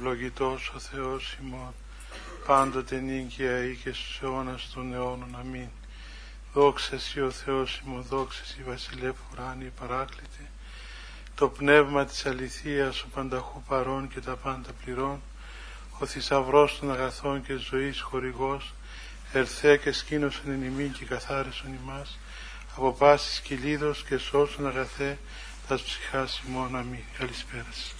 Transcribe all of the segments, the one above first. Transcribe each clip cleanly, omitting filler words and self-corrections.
ευλογητός ο Θεός ημών, πάντοτε νίκαια ή και στους αιώνας των αιώνων. Αμήν. Δόξα Συ ο Θεός ημών, δόξα Συ βασιλεύ ουράνιε παράκλητε, το πνεύμα της αληθείας, ο πανταχού παρών και τα πάντα πληρών, ο θησαυρός των αγαθών και ζωής χορηγός, ερθέ και σκήνωσον εν ημίν και καθάρισον ημάς, από πάσης κυλίδος και σώσον αγαθέ τας ψυχάς ημών. Αμήν. Καλησπέρα σας.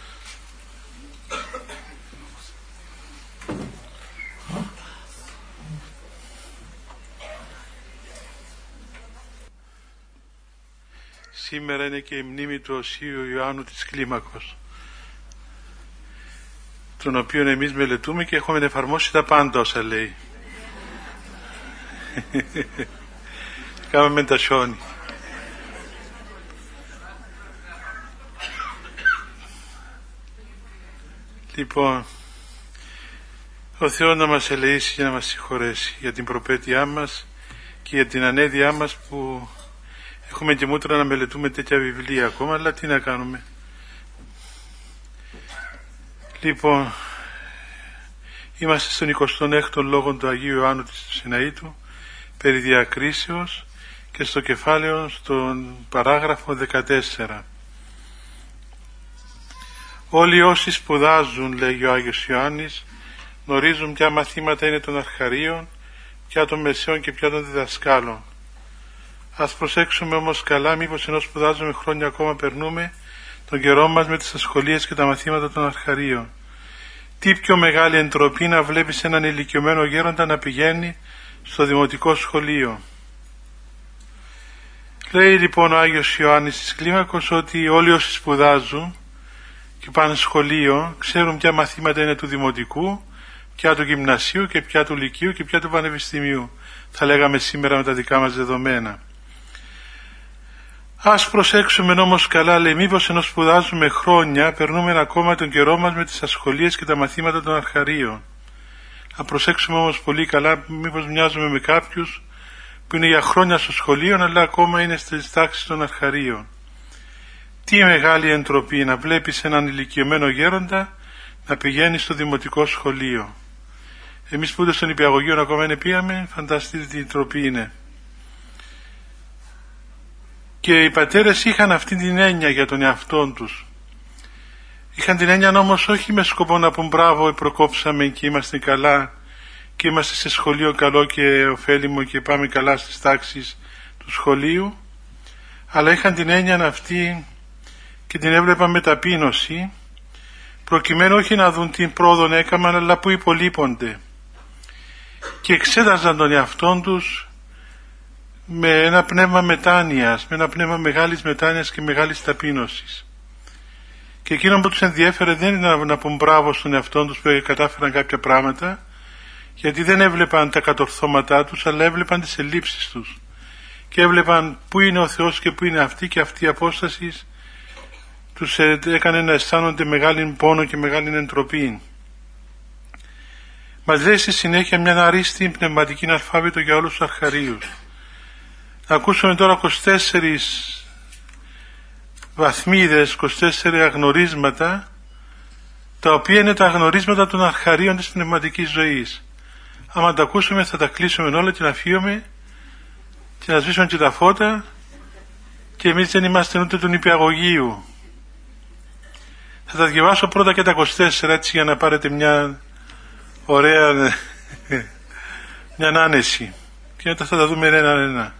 Σήμερα είναι και η μνήμη του Οσίου Ιωάννου της Κλίμακος, τον οποίο εμείς μελετούμε και έχουμε εφαρμόσει τα πάντα όσα λέει. Κάμε τα σιόνι. Λοιπόν, ο Θεός να μας ελεήσει και να μας συγχωρέσει για την προπέτειά μας και για την ανέδειά μας που έχουμε και μούτρα να μελετούμε τέτοια βιβλία ακόμα, αλλά τι να κάνουμε. Λοιπόν, είμαστε στον 26ο λόγο του Αγίου Ιωάννου της Συναήτου περί διακρίσεως και στο κεφάλαιο στον παράγραφο 14. Όλοι όσοι σπουδάζουν, λέγει ο Άγιος Ιωάννης, γνωρίζουν ποια μαθήματα είναι των αρχαρίων, ποια των μεσαίων και ποια των διδασκάλων. Ας προσέξουμε όμως καλά, μήπως ενώ σπουδάζουμε χρόνια ακόμα περνούμε τον καιρό μας με τις ασχολίες και τα μαθήματα των αρχαρίων. Τι πιο μεγάλη εντροπή να βλέπεις έναν ηλικιωμένο γέροντα να πηγαίνει στο δημοτικό σχολείο. Λέει λοιπόν ο Άγιος Ιωάννης της Κλίμακος ότι όλοι όσοι σπουδάζουν και πάνε σχολείο ξέρουν ποια μαθήματα είναι του δημοτικού, ποια του γυμνασίου και ποια του λυκείου και ποια του πανεπιστημίου, θα λέγαμε σήμερα με τα δικά μας δεδομένα. Ας προσέξουμε όμως καλά, λέει, μήπως ενώ σπουδάζουμε χρόνια περνούμε ακόμα τον καιρό μας με τις ασχολίες και τα μαθήματα των αρχαρίων. Να προσέξουμε όμως πολύ καλά, μήπως μοιάζουμε με κάποιους που είναι για χρόνια στο σχολείο αλλά ακόμα είναι στις τάξεις των αρχαρίων. Τι μεγάλη εντροπή να βλέπεις έναν ηλικιωμένο γέροντα να πηγαίνει στο δημοτικό σχολείο. Εμείς που ούτε στον Υπηαγωγείο ακόμα δεν πήγαμε, φανταστείτε τι ντροπή είναι. Και οι πατέρες είχαν αυτή την έννοια για τον εαυτόν τους. Είχαν την έννοια όμως όχι με σκοπό να πούν μπράβο, προκόψαμε και είμαστε καλά και είμαστε σε σχολείο καλό και ωφέλιμο και πάμε καλά στις τάξεις του σχολείου, αλλά είχαν την έννοια αυτή και την έβλεπαν με ταπείνωση, προκειμένου όχι να δουν την πρόοδον έκαναν, αλλά που υπολείπονται, και εξέταζαν τον εαυτόν τους με ένα πνεύμα μετάνοιας, με ένα πνεύμα μεγάλης μετάνοιας και μεγάλης ταπείνωσης. Και εκείνο που τους ενδιέφερε δεν είναι να πούν μπράβο στον εαυτόν τους που κατάφεραν κάποια πράγματα, γιατί δεν έβλεπαν τα κατορθώματά τους, αλλά έβλεπαν τις ελλείψεις τους και έβλεπαν πού είναι ο Θεός και πού είναι αυτοί, και αυτή η απόσταση τους έκανε να αισθάνονται μεγάλη πόνο και μεγάλη εντροπή. Μας λέει στη συνέχεια μια αρίστη πνευματική αλφάβητο για όλους τους αρχαρίους. Να ακούσουμε τώρα 24 βαθμίδες, 24 αγνωρίσματα, τα οποία είναι τα αγνωρίσματα των αρχαρίων της πνευματικής ζωής. Άμα τα ακούσουμε θα τα κλείσουμε όλα και να φύγουμε και να σβήσουμε και τα φώτα, και εμείς δεν είμαστε ούτε του Νηπιαγωγείου. Θα τα διαβάσω πρώτα και τα 24 έτσι για να πάρετε μια ωραία μια άνεση, και μετά θα τα δούμε ένα-ένα.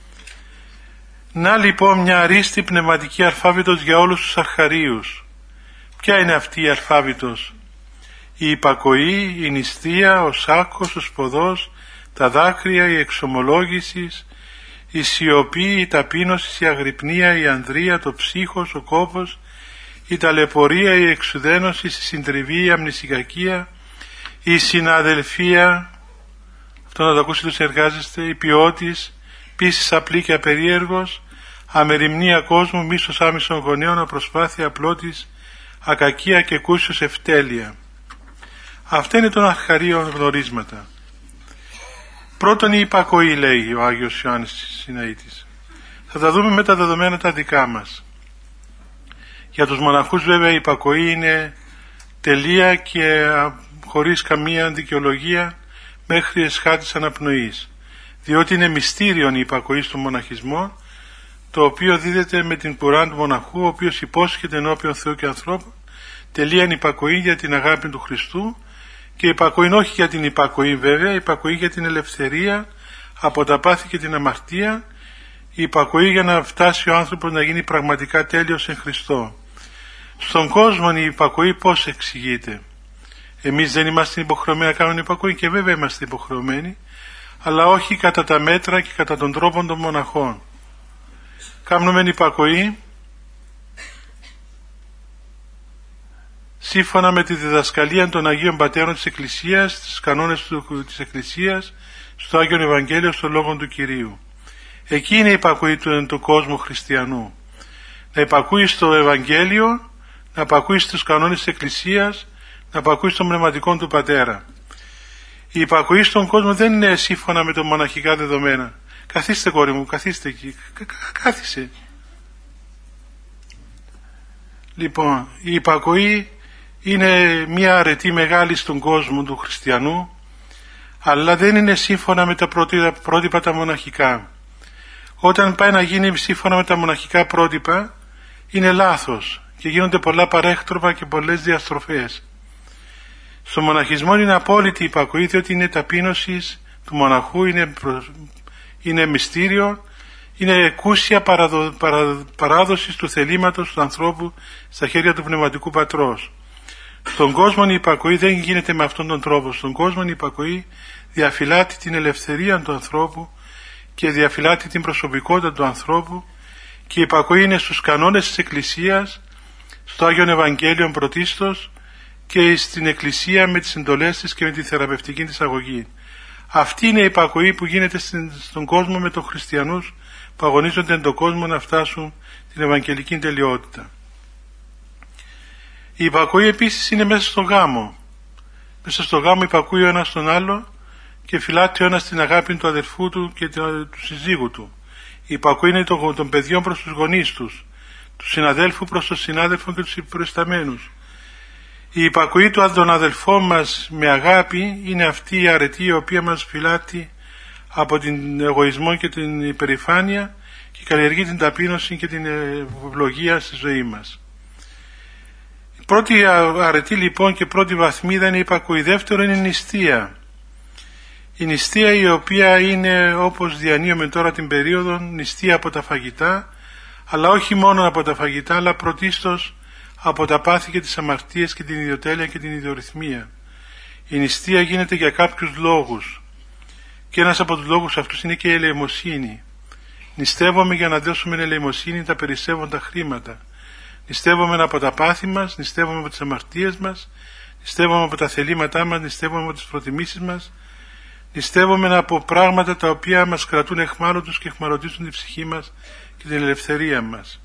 Να λοιπόν μια αρίστη πνευματική αλφάβητος για όλους τους αρχαρίους. Ποια είναι αυτή η αλφάβητος? Η υπακοή, η νηστεία, ο σάκος, ο σποδός, τα δάκρυα, η εξομολόγηση, η σιωπή, η ταπείνωση, η αγρυπνία, η ανδρεία, το ψύχος, ο κόπος, η ταλαιπωρία, η εξουδένωση, η συντριβή, η αμνησικακία, η συναδελφία, αυτό να το ακούσετε τους εργάζεστε, η ποιότης, πίσης απλή και απερίεργος, αμεριμνία κόσμου, μίσος άμυσων γονέων, απροσπάθεια απλότης, ακακία και κούσιος ευτέλεια. Αυτά είναι των αρχαρίων γνωρίσματα. Πρώτον η υπακοή, λέει ο Άγιος Ιωάννης Συναήτης. Θα τα δούμε με τα δεδομένα τα δικά μας. Για τους μοναχούς βέβαια η υπακοή είναι τελεία και χωρίς καμία δικαιολογία μέχρι εσχάτης αναπνοής, διότι είναι μυστήριον η υπακοή στον μοναχισμό, το οποίο δίδεται με την πουρά του μοναχού, ο οποίος υπόσχεται ενώπιον Θεού και ανθρώπων τελείαν υπακοή για την αγάπη του Χριστού, και υπακοή όχι για την υπακοή βέβαια, υπακοή για την ελευθερία από τα πάθη και την αμαρτία, η υπακοή για να φτάσει ο άνθρωπος να γίνει πραγματικά τέλειος εν Χριστώ. Στον κόσμο η υπακοή πώς εξηγείται? Εμείς δεν είμαστε υποχρεωμένοι να κάνουμε υπακοή, και βέβαια είμαστε υποχρεωμένοι, αλλά όχι κατά τα μέτρα και κατά τον τρόπο των μοναχών. Κάνουμε υπακοή σύμφωνα με τη διδασκαλία των Αγίων Πατέρων της Εκκλησίας, στις κανόνες της Εκκλησίας, στο Άγιον Ευαγγέλιο, στο Λόγο του Κυρίου. Εκεί είναι η υπακοή του κόσμου χριστιανού. Να υπακούει στο Ευαγγέλιο, να υπακούει στους κανόνες της Εκκλησίας, να υπακούει στον πνευματικό του Πατέρα. Η υπακοή στον κόσμο δεν είναι σύμφωνα με τα μοναχικά δεδομένα. Καθίστε, κόρη μου, καθίστε εκεί. Κάθισε. Λοιπόν, η υπακοή είναι μια αρετή μεγάλη στον κόσμο του χριστιανού, αλλά δεν είναι σύμφωνα με τα πρότυπα τα μοναχικά. Όταν πάει να γίνει σύμφωνα με τα μοναχικά πρότυπα, είναι λάθος και γίνονται πολλά παρέκτροπα και πολλές διαστροφές. Στο μοναχισμό είναι απόλυτη υπακοή, διότι είναι ταπείνωση του μοναχού, είναι μυστήριο, είναι εκούσια παράδοση του θελήματος του ανθρώπου στα χέρια του πνευματικού πατρός. Στον κόσμο η υπακοή δεν γίνεται με αυτόν τον τρόπο. Στον κόσμο η υπακοή διαφυλάττει την ελευθερία του ανθρώπου και διαφυλάττει την προσωπικότητα του ανθρώπου, και η υπακοή είναι στους κανόνες της Εκκλησίας, στο Άγιον Ευαγγέλιο πρωτίστως, και στην Εκκλησία με τις εντολές της και με τη θεραπευτική της αγωγή. Αυτή είναι η υπακοή που γίνεται στον κόσμο με τους χριστιανούς που αγωνίζονται εν τον κόσμο να φτάσουν την Ευαγγελική τελειότητα. Η υπακοή επίσης είναι μέσα στον γάμο. Μέσα στον γάμο υπακούει ο ένας τον άλλο και φυλάττει ο ένας την αγάπη του αδερφού του και του συζύγου του. Η υπακοή είναι των παιδιών προς τους γονείς τους, του συναδέλφου προς τον συνάδελφο και τους προϊσταμένους. Η υπακοή των αδελφών μας με αγάπη είναι αυτή η αρετή η οποία μας φυλάττει από την εγωισμό και την υπερηφάνεια και καλλιεργεί την ταπείνωση και την ευλογία στη ζωή μας. Η πρώτη αρετή λοιπόν και πρώτη βαθμίδα είναι η υπακοή. Δεύτερο είναι η νηστεία. Η νηστεία η οποία είναι, όπως διανύουμε τώρα την περίοδο, νηστεία από τα φαγητά, αλλά όχι μόνο από τα φαγητά, αλλά πρωτίστως από τα πάθη και τις αμαρτίες και την ιδιοτέλεια και την ιδιορυθμία. Η νηστεία γίνεται για κάποιους λόγους, και ένας από τους λόγους αυτούς είναι και η ελεημοσύνη. Νηστεύομαι για να δώσουμε ελεημοσύνη τα περισσεύοντα χρήματα. Νηστεύομαι από τα πάθη μας, νηστεύομαι από τις αμαρτίες μας, νηστεύομαι από τα θελήματά μας, νηστεύομαι από τις προτιμήσεις μας, νηστεύομαι από πράγματα τα οποία μας κρατούν αιχμάλωτους και αιχμαλωτίζουν την ψυχή μας και την ελευθερία μας.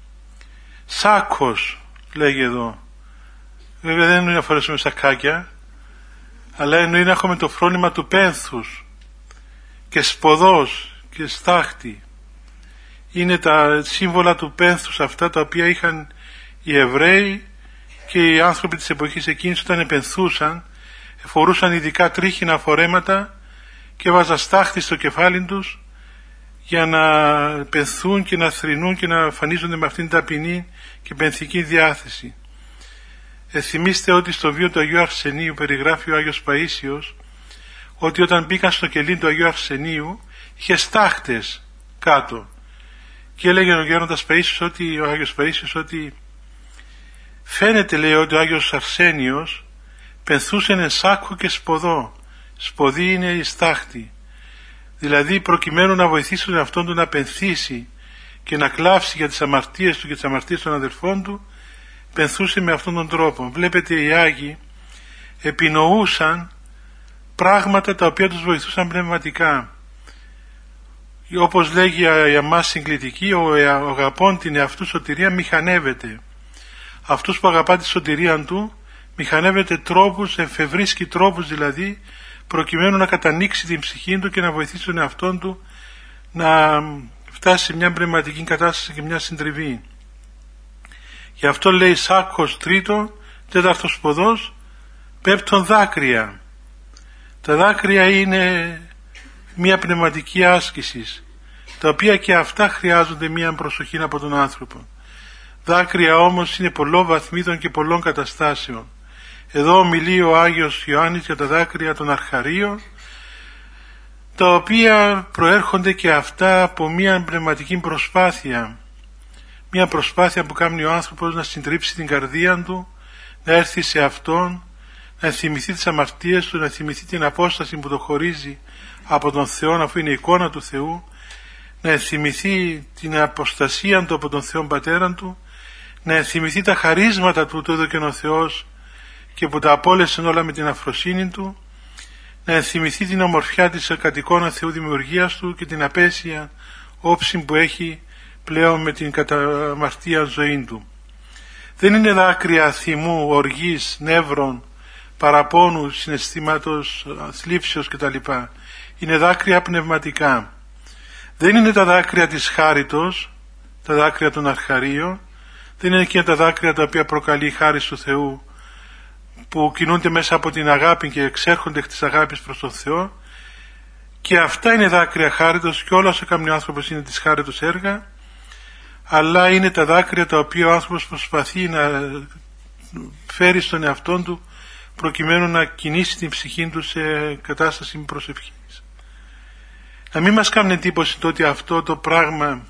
Σάκος λέγει εδώ. Βέβαια δεν εννοεί να φορέσουμε σακάκια, αλλά εννοεί να έχουμε το φρόνημα του πένθους και σποδός και στάχτη. Είναι τα σύμβολα του πένθους αυτά τα οποία είχαν οι Εβραίοι και οι άνθρωποι της εποχής εκείνης όταν επενθούσαν, φορούσαν ειδικά τρίχινα φορέματα και βάζαν στάχτη στο κεφάλι τους για να πενθούν και να θρηνούν και να εμφανίζονται με αυτήν την ταπεινή και πενθική διάθεση. Θυμίστε ότι στο βίο του Αγίου Αρσενίου περιγράφει ο Άγιος Παΐσιος ότι όταν μπήκαν στο κελί του Αγίου Αρσενίου είχε στάχτες κάτω, και έλεγε ο Γέροντας Παΐσιος ο Άγιος Παΐσιος ότι φαίνεται, λέει, ότι ο Άγιος Αρσένιος πενθούσε εν σάκο και σποδό. Σποδή είναι η στάχτη, δηλαδή προκειμένου να βοηθήσει τον εαυτόν του να πενθήσει και να κλάψει για τις αμαρτίες του και τις αμαρτίες των αδελφών του, πενθούσε με αυτόν τον τρόπο. Βλέπετε, οι Άγιοι επινοούσαν πράγματα τα οποία τους βοηθούσαν πνευματικά. Όπως λέγει για μας συγκλητική, ο αγαπών την εαυτού σωτηρία μηχανεύεται. Αυτούς που αγαπά τη σωτηρία του μηχανεύεται τρόπους, εφευρίσκει τρόπους δηλαδή, προκειμένου να κατανοίξει την ψυχή του και να βοηθήσει τον εαυτόν του να φτάσει σε μια πνευματική κατάσταση και μια συντριβή. Γι' αυτό λέει σάκος τρίτο, Τέταρτος ποδός, πέπτον δάκρυα. Τα δάκρυα είναι μια πνευματική άσκηση, τα οποία και αυτά χρειάζονται μια προσοχή από τον άνθρωπο. Δάκρυα όμως είναι πολλών βαθμίδων και πολλών καταστάσεων. Εδώ μιλεί ο Άγιος Ιωάννης για τα δάκρυα των αρχαρίων, τα οποία προέρχονται και αυτά από μια πνευματική προσπάθεια. Μια προσπάθεια που κάνει ο άνθρωπος να συντρίψει την καρδία του, να έρθει σε Αυτόν, να θυμηθεί τις αμαρτίες του, να θυμηθεί την απόσταση που το χωρίζει από τον Θεό, αφού είναι η εικόνα του Θεού, να θυμηθεί την αποστασία του από τον Θεό Πατέρα του, να θυμηθεί τα χαρίσματα του το έδωκεν ο Θεός και που τα απόλεσαν όλα με την αφροσύνη του, να θυμηθεί την ομορφιά της κατ' Θεού δημιουργίας του και την απέσια όψη που έχει πλέον με την καταμαρτία ζωή του. Δεν είναι δάκρυα θυμού, οργής, νεύρων, παραπόνου, συναισθήματος, θλίψεως κτλ. Είναι δάκρυα πνευματικά. Δεν είναι τα δάκρυα της χάριτος, τα δάκρυα των αρχαρίων, δεν είναι και τα δάκρυα τα οποία προκαλεί η χάρις του Θεού, που κινούνται μέσα από την αγάπη και εξέρχονται εκ της αγάπης προς τον Θεό, και αυτά είναι δάκρυα χάριτος και όλα όσα κάνει ο άνθρωπος είναι της χάριτος έργα, αλλά είναι τα δάκρυα τα οποία ο άνθρωπος προσπαθεί να φέρει στον εαυτό του προκειμένου να κινήσει την ψυχή του σε κατάσταση προσευχής. Να μην μας κάνει εντύπωση το ότι αυτό το πράγμα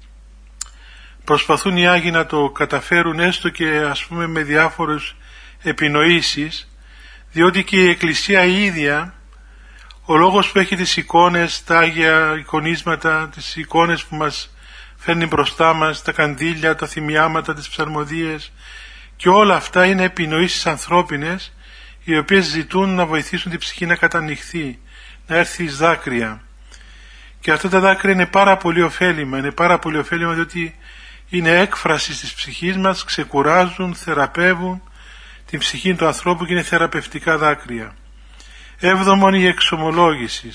προσπαθούν οι Άγιοι να το καταφέρουν, έστω και ας πούμε με διάφορες επινοήσεις, διότι και η Εκκλησία η ίδια, ο λόγος που έχει τις εικόνες, τα Άγια εικονίσματα, τις εικόνες που μας φέρνει μπροστά μας, τα καντήλια, τα θυμιάματα, τις ψαλμοδίες, και όλα αυτά είναι επινοήσεις ανθρώπινες, οι οποίες ζητούν να βοηθήσουν την ψυχή να κατανοηθεί, να έρθει εις δάκρυα. Και αυτά τα δάκρυα είναι πάρα πολύ ωφέλιμα, διότι είναι έκφραση της ψυχής μας, ξεκουράζουν, θεραπεύουν την ψυχή του ανθρώπου και είναι θεραπευτικά δάκρυα. Έβδομον, η εξομολόγηση.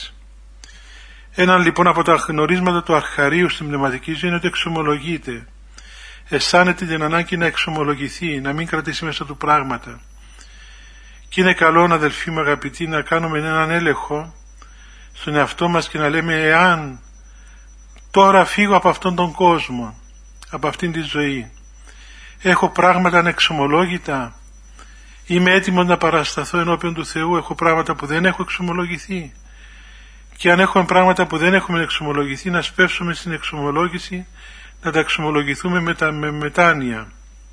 Ένα λοιπόν από τα γνωρίσματα του αρχαρίου στην πνευματική ζωή είναι ότι εξομολογείται. Αισθάνεται την ανάγκη να εξομολογηθεί, να μην κρατήσει μέσα του πράγματα. Και είναι καλό, αδελφοί μου αγαπητοί, να κάνουμε έναν έλεγχο στον εαυτό μας και να λέμε, εάν τώρα φύγω από αυτόν τον κόσμο, από αυτήν τη ζωή, έχω πράγματα ανεξομολόγητα, είμαι έτοιμος να παρασταθώ ενώπιον του Θεού, έχω πράγματα που δεν έχω εξομολογηθεί, και αν έχουμε πράγματα που δεν έχουμε εξομολογηθεί, να σπεύσουμε στην εξομολόγηση, να τα εξομολογηθούμε με μετάνοια.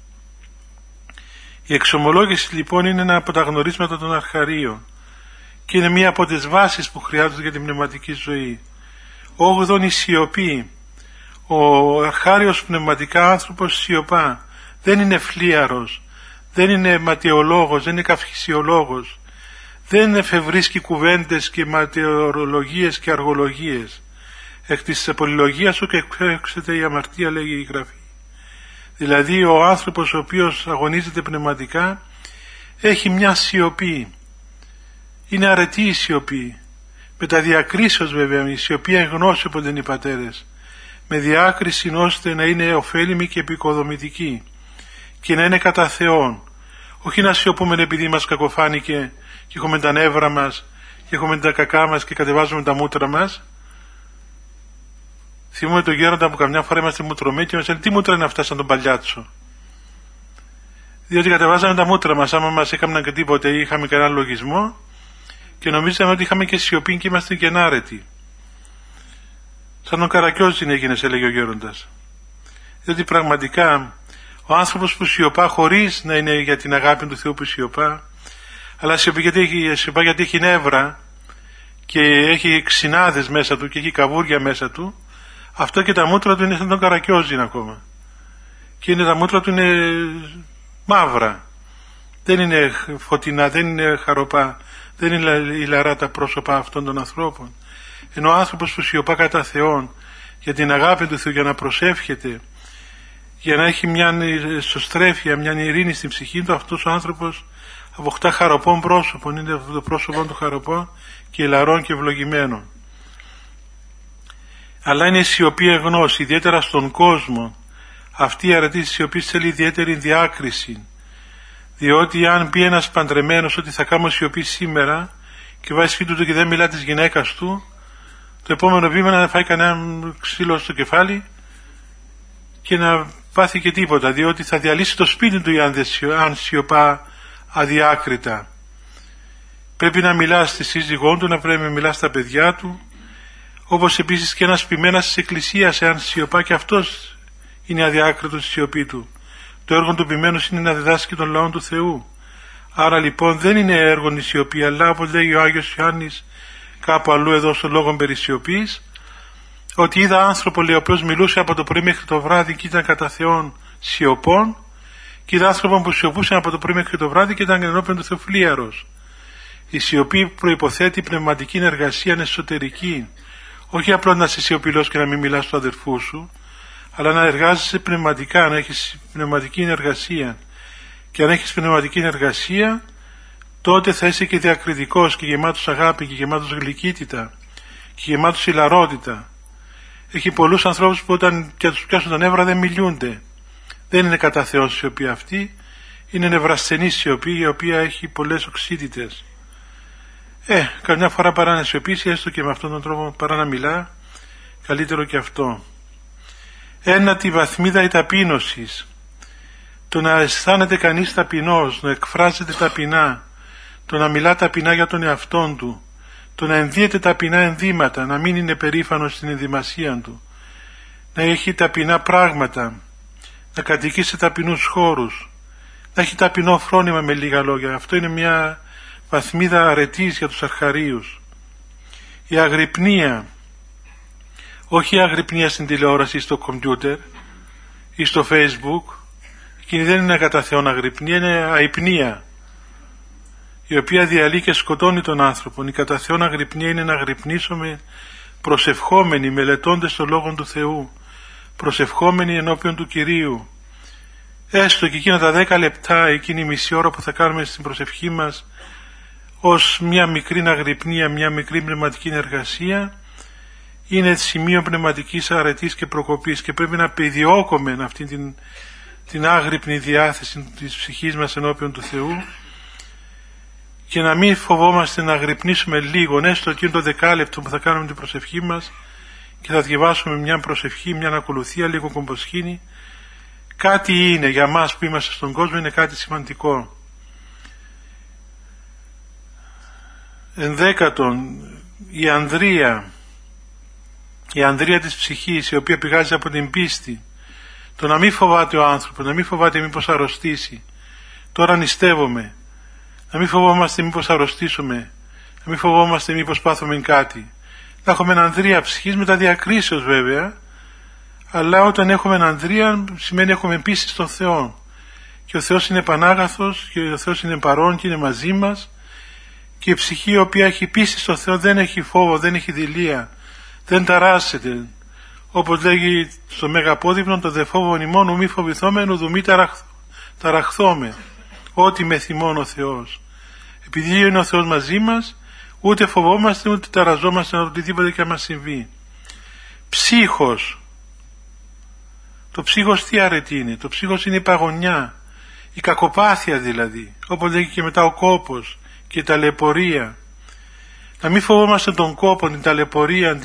Η εξομολόγηση λοιπόν είναι ένα από τα γνωρίσματα των αρχαρίων και είναι μία από τις βάσεις που χρειάζονται για την πνευματική ζωή. Όγδον, η σιωπή. Ο αρχάριος πνευματικά άνθρωπος σιωπά. Δεν είναι φλίαρος, δεν είναι ματαιολόγος, δεν είναι καυχησιολόγος, δεν εφευρίσκει κουβέντες και ματαιολογίες και αργολογίες. Εκ της πολυλογίας σου και εκπέξεται η αμαρτία, λέγει η Γραφή. Δηλαδή ο άνθρωπος ο οποίος αγωνίζεται πνευματικά έχει μια σιωπή. Είναι αρετή η σιωπή. Με τα διακρίσεως βέβαια, η σιωπή εγνώση όπως λένε οι πατέρες. Με διάκριση ώστε να είναι ωφέλιμη και επικοδομητική και να είναι κατά Θεόν. Όχι να σιωπούμε επειδή μας κακοφάνηκε και έχουμε τα νεύρα μας και έχουμε τα κακά μας και κατεβάζουμε τα μούτρα μας. Θυμούμε τον γέροντα που καμιά φορά είμαστε μουτρωμένοι και μας λένε, τι μούτρα είναι αυτά σαν τον Παλιάτσο. Διότι κατεβάζαμε τα μούτρα μας, άμα μας έκαναν και τίποτε ή είχαμε κανένα λογισμό και νομίζαμε ότι είχαμε και σιωπή και είμαστε και ενάρετοι. Σαν τον Καρακιόζη έγινες, έλεγε ο γέροντας. Διότι πραγματικά ο άνθρωπος που σιωπά χωρίς να είναι για την αγάπη του Θεού που σιωπά, αλλά σιωπά γιατί έχει νεύρα και έχει ξινάδες μέσα του και έχει καβούρια μέσα του, αυτό και τα μούτρα του είναι σαν τον Καρακιόζη ακόμα. Και είναι, τα μούτρα του είναι μαύρα. Δεν είναι φωτεινά, δεν είναι χαροπά, δεν είναι ηλαρά τα πρόσωπα αυτών των ανθρώπων. Ενώ ο άνθρωπος που σιωπά κατά Θεόν για την αγάπη του Θεού, για να προσεύχεται, για να έχει μια ισοστρέφεια, μια ειρήνη στην ψυχή του, αυτός ο άνθρωπος αποκτά χαροπών πρόσωπων, είναι το πρόσωπο του χαροπών και ηλαρών και ευλογημένων. Αλλά είναι η σιωπή εγνώση, ιδιαίτερα στον κόσμο. Αυτή η αρετή της σιωπής θέλει ιδιαίτερη διάκριση. Διότι αν πει ένας παντρεμένος ότι θα κάνω σιωπή σήμερα και βάζει σπίτι του και δεν μιλά της γυναίκας του, το επόμενο βήμα είναι να φάει κανένα ξύλο στο κεφάλι και να πάθει και τίποτα, διότι θα διαλύσει το σπίτι του αν σιωπά αδιάκριτα. Πρέπει να μιλά στη σύζυγό του, να πρέπει να μιλά στα παιδιά του, όπως επίσης και ένας ποιμένας της Εκκλησίας, εάν σιωπά και αυτός είναι αδιάκριτος στη σιωπή του. Το έργο του ποιμένου είναι να διδάσκει τον λαό του Θεού. Άρα λοιπόν δεν είναι έργο η σιωπή, αλλά όπως λέει ο Άγιος Ιωάννης κάπου αλλού εδώ στο λόγο περί σιωπής, ότι είδα άνθρωπο, λέει, ο οποίος μιλούσε από το πρωί μέχρι το βράδυ και ήταν κατά Θεόν σιωπών, και είδα άνθρωπο που σιωπούσε από το πρωί μέχρι το βράδυ και ήταν ενώπιον του Θεού φλίαρος. Η σιωπή προϋποθέτει πνευματική εργασία εσωτερική. Όχι απλώς να είσαι σιωπηλός και να μην μιλάς στον αδερφού σου, αλλά να εργάζεσαι πνευματικά, να έχεις πνευματική εργασία. Και αν έχεις πνευματική εργασία, τότε θα είσαι και διακριτικός και γεμάτος αγάπη και γεμάτος γλυκύτητα και γεμάτος ηλαρότητα. Έχει πολλούς ανθρώπους που όταν και τους πιάσουν τα νεύρα δεν μιλούνται. Δεν είναι κατά Θεόν σιωπή αυτή, είναι νευρασθενή σιωπή, η οποία έχει πολλές οξύτητες. Καμιά φορά παρά να σιωπήσει, έστω και με αυτόν τον τρόπο, παρά να μιλά, καλύτερο και αυτό. Ένατη βαθμίδα η ταπείνωσης. Το να αισθάνεται κανείς ταπεινός, να εκφράζεται ταπεινά, το να μιλά ταπεινά για τον εαυτόν του, το να ενδύεται ταπεινά ενδύματα, να μην είναι περήφανος στην ενδυμασία του, να έχει ταπεινά πράγματα, να κατοικεί σε ταπεινούς χώρους, να έχει ταπεινό φρόνημα, με λίγα λόγια. Αυτό είναι μια βαθμίδα αρετής για τους αρχαρίους. Η αγρυπνία, όχι η αγρυπνία στην τηλεόραση ή στο κομπιούτερ ή στο Facebook, εκείνη δεν είναι κατά Θεόν αγρυπνία, είναι αϊπνία, η οποία διαλύει και σκοτώνει τον άνθρωπο. Η κατά Θεόν αγρυπνία είναι να αγρυπνήσουμε προσευχόμενοι, μελετώντες το Λόγο του Θεού, προσευχόμενοι ενώπιον του Κυρίου. Έστω και εκείνα τα 10 λεπτά, εκείνη η μισή ώρα που θα κάνουμε στην προσευχή μας, ως μια μικρή αγρυπνία, μια μικρή πνευματική εργασία, είναι σημείο πνευματικής αρετής και προκοπής, και πρέπει να επιδιώκουμε αυτή την άγρυπνη διάθεση της ψυχής μας ενώπιον του Θεού, και να μην φοβόμαστε να αγρυπνήσουμε λίγο, έστω εκείνο το 10 λεπτό που θα κάνουμε την προσευχή μας και θα διαβάσουμε μια προσευχή, μια ακολουθία, λίγο κομποσχήνη. Κάτι είναι για μας που είμαστε στον κόσμο, είναι κάτι σημαντικό. Ενδέκατον, η ανδρεία της ψυχής, η οποία πηγάζει από την πίστη. Το να μην φοβάται ο άνθρωπος, να μην φοβάται μήπως αρρωστήσει. Τώρα νηστεύομαι. Να μην φοβόμαστε μήπως αρρωστήσουμε. Να μην φοβόμαστε μήπως πάθουμε κάτι. Να έχουμε ανδρεία ψυχής, με τα διακρίσεως βέβαια, αλλά όταν έχουμε ανδρεία σημαίνει έχουμε πίστη στον Θεό. Και ο Θεός είναι πανάγαθος και ο Θεός είναι παρόν και είναι μαζί μας, και η ψυχή η οποία έχει πίστη στον Θεό δεν έχει φόβο, δεν έχει δειλία, δεν ταράσσεται. Όπως λέγει στο Μέγα Απόδειπνο, το δε φόβον ημών ου μη φοβηθόμεν ουδου μη ταραχθώμε. Ό,τι με θυμών ο Θεός. Επειδή είναι ο Θεός μαζί μας, ούτε φοβόμαστε ούτε ταραζόμαστε να οτιδήποτε και μας συμβεί. Ψύχος. Το ψύχος τι αρετή είναι? Το ψύχος είναι η παγωνιά, η κακοπάθεια δηλαδή, όπως λέγει και μετά ο κόπος και η ταλαιπωρία. Να μην φοβόμαστε τον κόπο, την ταλαιπωρία,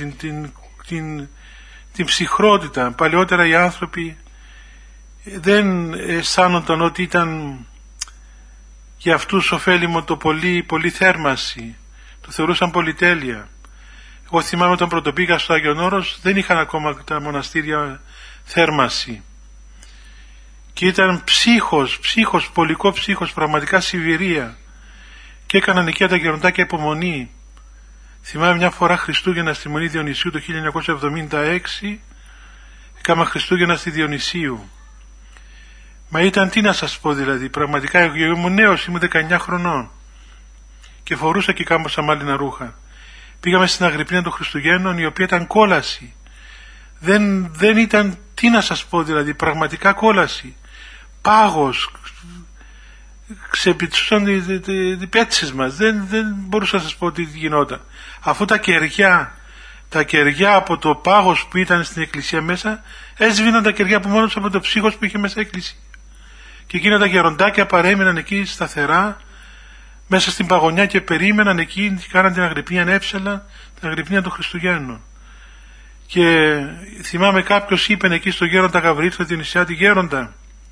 την ψυχρότητα. Παλαιότερα οι άνθρωποι δεν αισθάνονταν ότι ήταν για αυτούς ωφέλιμο το πολύ θέρμαση. Το θεωρούσαν πολυτέλεια. Εγώ θυμάμαι όταν πρωτοπήγα στο Άγιον Όρος, δεν είχαν ακόμα τα μοναστήρια θέρμαση. Και ήταν ψύχος, πολικό ψύχος, πραγματικά σιβηρία. Και έκαναν εκεί τα γεροντάκια υπομονή. Θυμάμαι μια φορά Χριστούγεννα στη Μονή Διονυσίου το 1976, έκανα Χριστούγεννα στη Διονυσίου. Μα ήταν, τι να σας πω δηλαδή, πραγματικά εγώ ήμουν νέος, ήμουν 19 χρονών και φορούσα και κάμποσα μάλινα ρούχα. Πήγαμε στην αγρυπνία των Χριστουγέννων, η οποία ήταν κόλαση. Δεν ήταν, τι να σας πω δηλαδή, πραγματικά κόλαση. Πάγος, ξεπητσούσαν οι πέτσες μας, δεν μπορούσα να σας πω τι γινόταν. Αφού τα κεριά από το πάγος που ήταν στην εκκλησία μέσα, έσβηναν τα κεριά από μόνος από το ψύχος που είχε μέσα η εκκλησία. Και εκείνα τα γεροντάκια παρέμειναν εκεί σταθερά μέσα στην παγωνιά και περίμεναν εκεί και κάναν την αγρυπνία Εύσελα, την αγρυπνία των Χριστουγέννων. Και θυμάμαι κάποιος είπε εκεί στο γέροντα Γαβρίλ, στο Διονυσιάτη: γέροντα,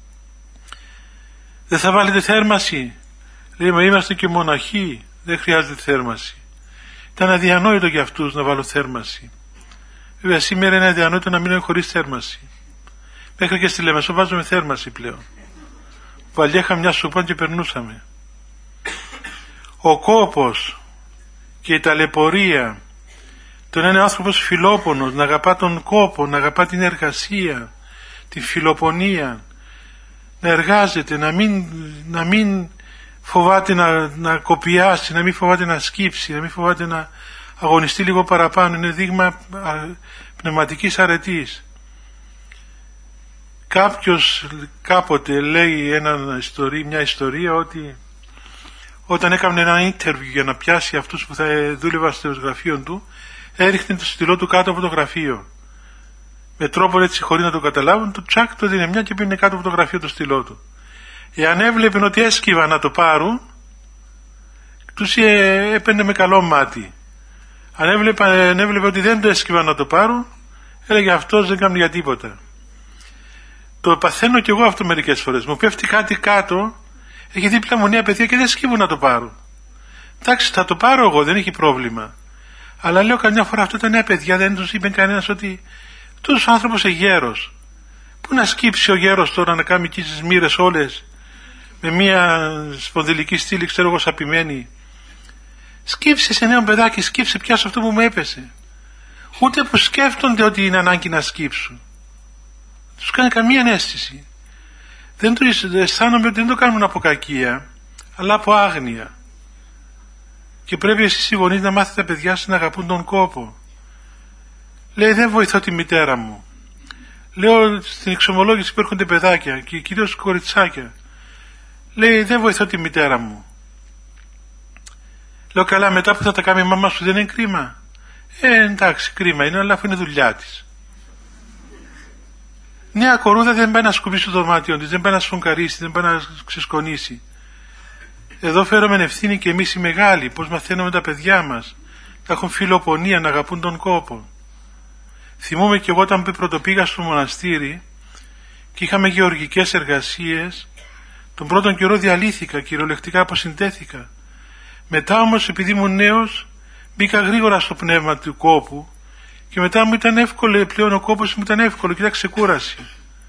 δεν θα βάλετε θέρμαση? Λέει: μα είμαστε και μοναχοί, δεν χρειάζεται θέρμαση. Ήταν αδιανόητο για αυτούς να βάλω θέρμαση. Βέβαια σήμερα είναι αδιανόητο να μείνω χωρίς θέρμαση. Μέχρι και στη Λεμεσό βάζουμε θέρμαση πλέον. Βαλιέχα μια σούπα και περνούσαμε. Ο κόπος και η ταλαιπωρία, το να είναι άνθρωπος φιλόπονος, να αγαπά τον κόπο, να αγαπά την εργασία, την φιλοπονία, να εργάζεται, να μην φοβάται να κοπιάσει, να μην φοβάται να σκύψει, να μην φοβάται να αγωνιστεί λίγο παραπάνω. Είναι δείγμα πνευματικής αρετής. Κάποιος κάποτε λέει μια ιστορία ότι όταν έκανε ένα interview για να πιάσει αυτούς που θα δούλευαν στο γραφείο του, έριχνε το στυλό του κάτω από το γραφείο. Με τρόπο έτσι χωρίς να το καταλάβουν, το τσάκ το δίνε μια και πήγαινε κάτω από το γραφείο το στυλό του. Εάν έβλεπε ότι έσκυβαν να το πάρουν, τους έπαιρνε με καλό μάτι. Αν έβλεπε ότι δεν το έσκυβαν να το πάρουν, έλεγε αυτός δεν κάνει για τίποτα. Το παθαίνω κι εγώ αυτό μερικές φορές. Μου πέφτει κάτι κάτω, έχει δίπλα μου νέα παιδιά και δεν σκύβουν να το πάρουν. Εντάξει, θα το πάρω εγώ, δεν έχει πρόβλημα. Αλλά λέω καμιά φορά αυτά τα νέα παιδιά δεν τους είπε κανένας ότι τους άνθρωπος είναι γέρος. Πού να σκύψει ο γέρος τώρα να κάνει εκεί τις μοίρες όλες με μια σπονδυλική στήλη, ξέρω εγώ, σαπημένη. Σκύψε σε νέο παιδάκι, σκύψε πια σε αυτό που μου έπεσε. Ούτε που σκέφτονται ότι είναι ανάγκη να σκύψουν. Τους κάνει καμία αίσθηση. Δεν το αισθάνομαι ότι δεν το κάνουν από κακία, αλλά από άγνοια. Και πρέπει εσείς οι γονείς να μάθετε τα παιδιά σας να αγαπούν τον κόπο. Λέει: δεν βοηθώ τη μητέρα μου. Λέω στην εξομολόγηση που έρχονται παιδάκια και κυρίως κοριτσάκια. Λέει: δεν βοηθώ τη μητέρα μου. Λέω: καλά, μετά που θα τα κάνει η μαμά σου δεν είναι κρίμα? Εντάξει, κρίμα είναι, αλλά αφού είναι δουλειά της. Νέα κορούδα δεν πάει να σκουπίσει το δωμάτιο της, δεν πάει να σφουγγαρίσει, δεν πάει να ξεσκονίσει. Εδώ φέρουμε ευθύνη και εμείς οι μεγάλοι, πώς μαθαίνουμε τα παιδιά μας να έχουν φιλοπονία, να αγαπούν τον κόπο. Θυμούμαι και εγώ όταν πρωτοπήγα στο μοναστήρι και είχαμε γεωργικές εργασίες, τον πρώτον καιρό διαλύθηκα, κυριολεκτικά αποσυντέθηκα. Μετά όμως, επειδή ήμουν νέος, μπήκα γρήγορα στο πνεύμα του κόπου και μετά μου ήταν εύκολο, πλέον ο κόπος μου ήταν εύκολο και ήταν ξεκούραση.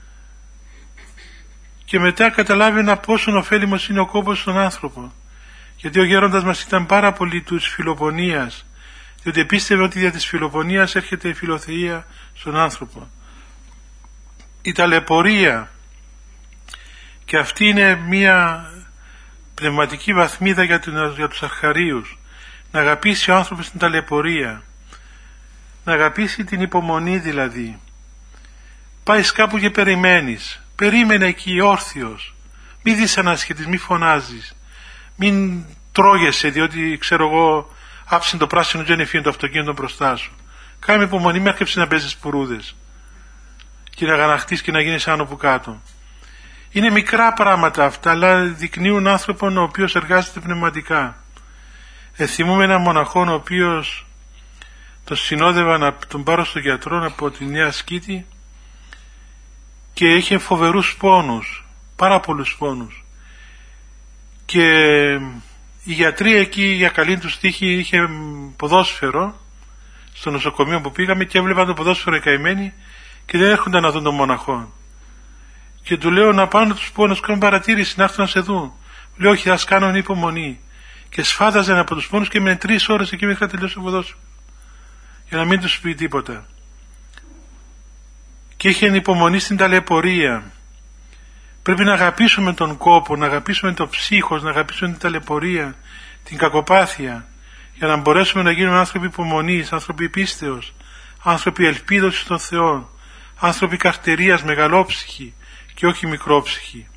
Και μετά καταλάβαινα πόσο ωφέλιμος είναι ο κόπος στον άνθρωπο. Γιατί ο γέροντας μας ήταν πάρα πολύ τους φιλοπονίας, διότι πίστευε ότι δια της φιλοπονίας έρχεται η φιλοθεία στον άνθρωπο. Η ταλαιπωρία, και αυτή είναι μια πνευματική βαθμίδα για τους αρχαρίους, να αγαπήσει ο άνθρωπος την ταλαιπωρία, να αγαπήσει την υπομονή δηλαδή. Πάει κάπου και περιμένεις, περίμενε εκεί όρθιος, μη δυσανασχετείς, μη φωνάζεις, μην τρώγεσαι διότι ξέρω εγώ άψε το πράσινο και δεν το αυτοκίνητο μπροστά σου. Κάνε υπομονή, με έρχεψε να παίζεις πουρούδες και να γαναχτείς και να γίνεις άνω που κάτω. Είναι μικρά πράγματα αυτά, αλλά δεικνύουν άνθρωπον ο οποίος εργάζεται πνευματικά. Θυμούμαι έναν μοναχό ο οποίος τον συνόδευα να τον πάρω στον γιατρό από τη Νέα Σκήτη και είχε φοβερούς πόνους, πάρα πολλούς πόνους. Και η γιατρή εκεί για καλή του τύχη είχε ποδόσφαιρο στο νοσοκομείο που πήγαμε και έβλεπαν το ποδόσφαιρο καημένοι και δεν έρχονταν να δουν τον μοναχό. Και του λέω να πάνε τους πόνους, κάνουν παρατήρηση, να έρθουν να σε δουν. Λέω όχι, θα κάνουν υπομονή. Και σφάδαζαν από τους πόνους και με 3 ώρες εκεί μέχρι να τελειώσει το ποδόσφαιρο. Για να μην τους πει τίποτα. Και είχε υπομονή στην ταλαιπωρία. Πρέπει να αγαπήσουμε τον κόπο, να αγαπήσουμε το ψύχος, να αγαπήσουμε την ταλαιπωρία, την κακοπάθεια, για να μπορέσουμε να γίνουμε άνθρωποι υπομονής, άνθρωποι πίστεως, άνθρωποι ελπίδος στον Θεό, άνθρωποι καρτερίας, μεγαλόψυχοι και όχι μικρόψυχοι.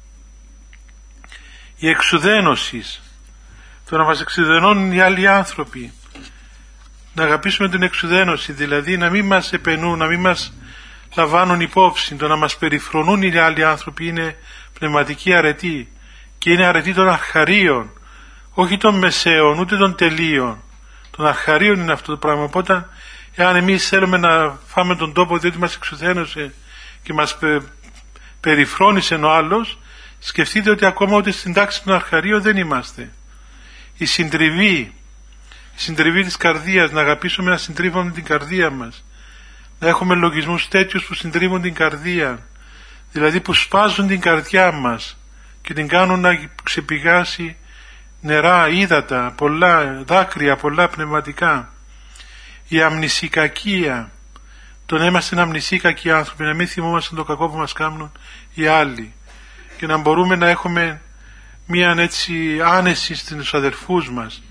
Η εξουδένωση, το να μας εξουδενώνουν οι άλλοι άνθρωποι, να αγαπήσουμε την εξουδένωση, δηλαδή να μην μας επενούν, να μην μας λαμβάνουν υπόψη, το να μας περιφρονούν οι άλλοι άνθρωποι είναι πνευματική αρετή, και είναι αρετή των αρχαρίων, όχι των μεσαίων ούτε των τελείων. Των αρχαρίων είναι αυτό το πράγμα. Οπότε εάν εμείς θέλουμε να φάμε τον τόπο διότι μας εξουθένωσε και μας περιφρόνησε ο άλλος, σκεφτείτε ότι ακόμα ούτε στην τάξη των αρχαρίων δεν είμαστε. Η συντριβή της καρδίας, να αγαπήσουμε να συντρίβουμε την καρδία μας, να έχουμε λογισμούς τέτοιους που συντρίβουν την καρδία, δηλαδή που σπάζουν την καρδιά μας και την κάνουν να ξεπηγάσει νερά, ύδατα, πολλά δάκρυα, πολλά πνευματικά. Η αμνησικακία, το να είμαστε αμνησίκακοι άνθρωποι, να μην θυμόμαστε το κακό που μας κάνουν οι άλλοι και να μπορούμε να έχουμε μια έτσι άνεση στους αδερφούς μας.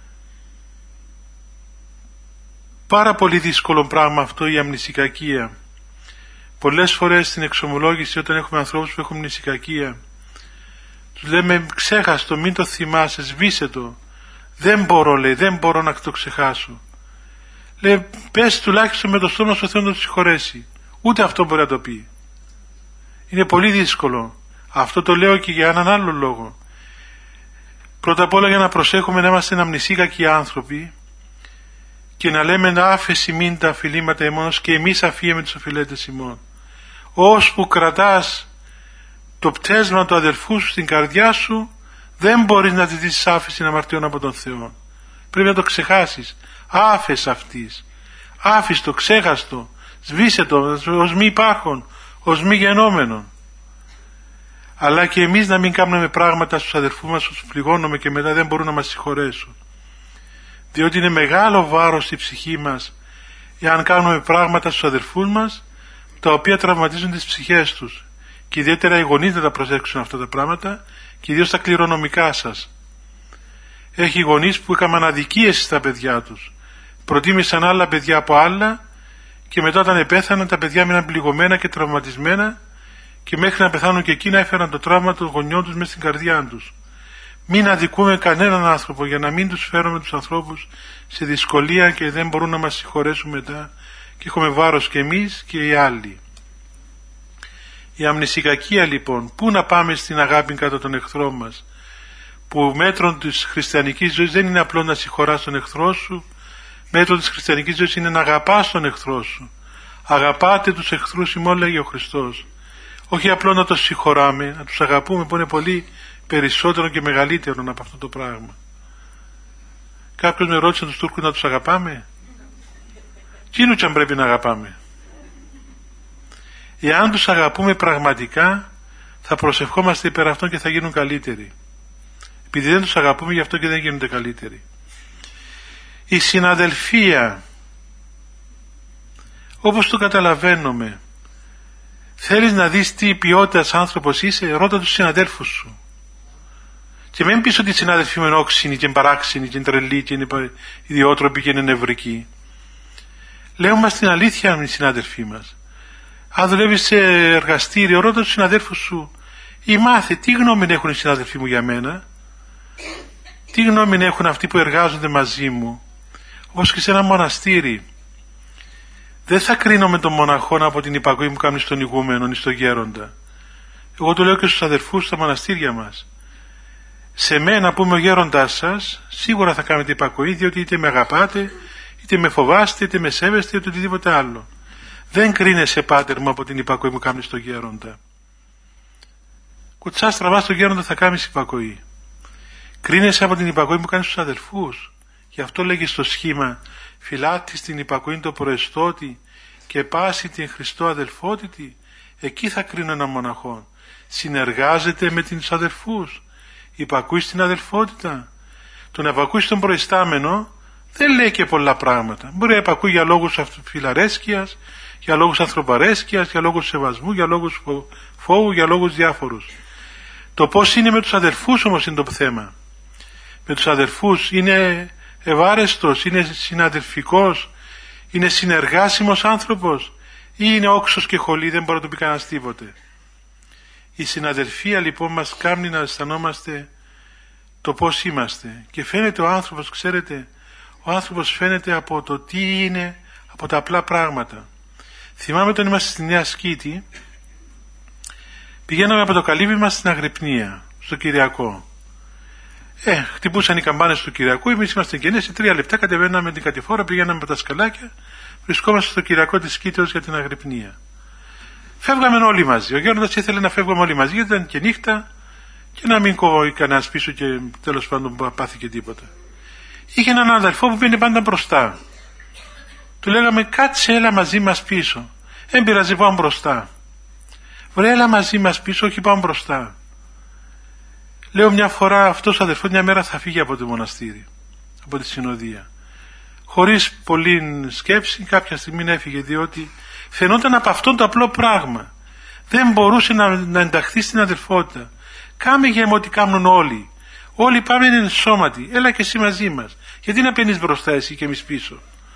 Πάρα πολύ δύσκολο πράγμα αυτό, η αμνησικακία. Πολλές φορές στην εξομολόγηση, όταν έχουμε ανθρώπους που έχουν αμνησικακία, τους λέμε ξέχαστο, μην το θυμάσαι, σβήσε το. Δεν μπορώ, λέει, δεν μπορώ να το ξεχάσω. Λέει, πες τουλάχιστον με το στόμα σου Θεό να το συγχωρέσει. Ούτε αυτό μπορεί να το πει. Είναι πολύ δύσκολο. Αυτό το λέω και για έναν άλλο λόγο. Πρώτα απ' όλα για να προσέχουμε να είμαστε αμνησίκακοι άνθρωποι και να λέμε να άφεση μην τα αφιλήματα ημώνος και εμείς αφίεμε τους οφειλέτες ημών. Ώσπου κρατάς το πτέσμα του αδελφού σου στην καρδιά σου, δεν μπορείς να ζητήσεις άφεση αμαρτιών από τον Θεό. Πρέπει να το ξεχάσεις. Άφες αυτής. Άφης το, ξέχαστο. Σβήσε το ως μη υπάρχον, ως μη γενόμενον. Αλλά και εμείς να μην κάνουμε πράγματα στους αδελφούς μας, τους πληγώνουμε και μετά δεν μπορούν να μας συγχωρέσουν. Διότι είναι μεγάλο βάρος στη ψυχή μας εάν κάνουμε πράγματα στους αδελφούς μας τα οποία τραυματίζουν τις ψυχές τους. Και ιδιαίτερα οι γονείς να τα προσέξουν αυτά τα πράγματα, και ιδίως τα κληρονομικά σας. Έχει γονείς που έκαναν αδικίες στα παιδιά τους. Προτίμησαν άλλα παιδιά από άλλα και μετά όταν επέθαναν τα παιδιά μείναν πληγωμένα και τραυματισμένα και μέχρι να πεθάνουν και εκείνα έφεραν το τραύμα των γονιών τους μέσα στην καρδιά τους. Μην αδικούμε κανέναν άνθρωπο για να μην τους φέρουμε τους ανθρώπους σε δυσκολία και δεν μπορούν να μας συγχωρέσουν μετά και έχουμε βάρος και εμείς και οι άλλοι. Η αμνησικακία λοιπόν, πού να πάμε στην αγάπη κατά τον εχθρό μας, που μέτρο της χριστιανικής ζωής δεν είναι απλό να συγχωράς τον εχθρό σου, μέτρο της χριστιανικής ζωής είναι να αγαπάς τον εχθρό σου. Αγαπάτε τους εχθρούς ημών, λέγει ο Χριστός. Όχι απλό να τους συγχωράμε, να τους αγαπούμε, που είναι πολύ περισσότερο και μεγαλύτερο από αυτό το πράγμα. Κάποιος με ρώτησε τους Τούρκους να τους αγαπάμε. Εκείνου και αν πρέπει να αγαπάμε. Εάν τους αγαπούμε πραγματικά, θα προσευχόμαστε υπέρ αυτών και θα γίνουν καλύτεροι. Επειδή δεν τους αγαπούμε, γι' αυτό και δεν γίνονται καλύτεροι. Η συναδελφία, όπως το καταλαβαίνουμε, θέλεις να δεις τι ποιότητας άνθρωπος είσαι, ρώτα τους συναδέλφους σου. Και μην πεις ότι οι συνάδελφοι μου είναι όξινοι και παράξενοι και είναι τρελοί και είναι ιδιότροποι και είναι νευρικοί. Λέμε μας την αλήθεια με οι συνάδελφοί μας. Αν δουλεύεις σε εργαστήριο, ρώτα τους συναδέλφους σου ή μάθε τι γνώμη έχουν οι συνάδελφοί μου για μένα, τι γνώμη έχουν αυτοί που εργάζονται μαζί μου. Όπως και σε ένα μοναστήρι, δεν θα κρίνω με τον μοναχό από την υπακοή που κάνει στον ηγούμενο ή στον γέροντα. Εγώ το λέω και στους αδερφούς στα μοναστήρια μας. Σε μένα που είμαι ο γέροντάς σας, σίγουρα θα κάνετε υπακοή, διότι είτε με αγαπάτε, είτε με φοβάστε, είτε με σέβεστε, είτε οτιδήποτε άλλο. Δεν κρίνεσαι, πάτερ μου, από την υπακοή που κάνεις στον γέροντα. Κουτσάς τραβάς στον γέροντα, θα κάνεις υπακοή. Κρίνεσαι από την υπακοή που κάνεις στους αδερφούς. Γι' αυτό λέγει στο σχήμα, φυλάτης την υπακοή το προεστώτη και πάση την Χριστό αδελφότητη. Εκεί θα κρίνω έναν μοναχό. Συνεργάζεται με τους αδελφούς. Υπακούει στην αδελφότητα. Το να υπακούει στον προϊστάμενο δεν λέει και πολλά πράγματα. Μπορεί να υπακούει για λόγους φιλαρέσκειας, για λόγους ανθρωπαρέσκειας, για λόγους σεβασμού, για λόγους φόβου, για λόγους διάφορους. Το πώς είναι με τους αδελφούς όμως είναι το θέμα. Με τους αδελφούς είναι ευάρεστος, είναι συναδελφικός, είναι συνεργάσιμος άνθρωπος ή είναι όξος και χολή, δεν μπορεί να το πει κανένας τίποτε. Η συναδελφία λοιπόν μας κάνει να αισθανόμαστε το πώς είμαστε. Και φαίνεται ο άνθρωπος, ξέρετε, ο άνθρωπος φαίνεται από το τι είναι, από τα απλά πράγματα. Θυμάμαι όταν είμαστε στη Νέα Σκήτη, Πηγαίναμε από το καλύβι μας στην Αγρυπνία, στο Κυριακό. Χτυπούσαν οι καμπάνες του Κυριακού, εμείς ήμασταν κενές, σε 3 λεπτά κατεβαίναμε την κατηφόρα, πηγαίναμε από τα σκαλάκια, βρισκόμαστε στο Κυριακό της Κήτεως για την Αγρυπνία. Φεύγαμε όλοι μαζί. Ο Γέροντας ήθελε να φεύγουμε όλοι μαζί, γιατί ήταν και νύχτα και να μην κόβει κανένας πίσω και τέλος πάντων πάθει και τίποτα. Είχε έναν αδελφό που πήγαινε πάντα μπροστά. Του λέγαμε, κάτσε, έλα μαζί μας πίσω. Δεν πειράζει, πάω μπροστά. Βρε, έλα μαζί μας πίσω, όχι πάω μπροστά. Λέω μια φορά, αυτός ο αδελφός μια μέρα θα φύγει από το μοναστήρι, από τη συνοδεία. Χωρίς πολλή σκέψη, κάποια στιγμή έφυγε, διότι φαινόταν από αυτόν το απλό πράγμα. Δεν μπορούσε να ενταχθεί στην αδελφότητα. Κάμε για ό,τι κάνουν όλοι. Όλοι πάμε ενσώματοι. Έλα και εσύ μαζί μας. Γιατί να παίρνεις μπροστά εσύ και εμείς πίσω.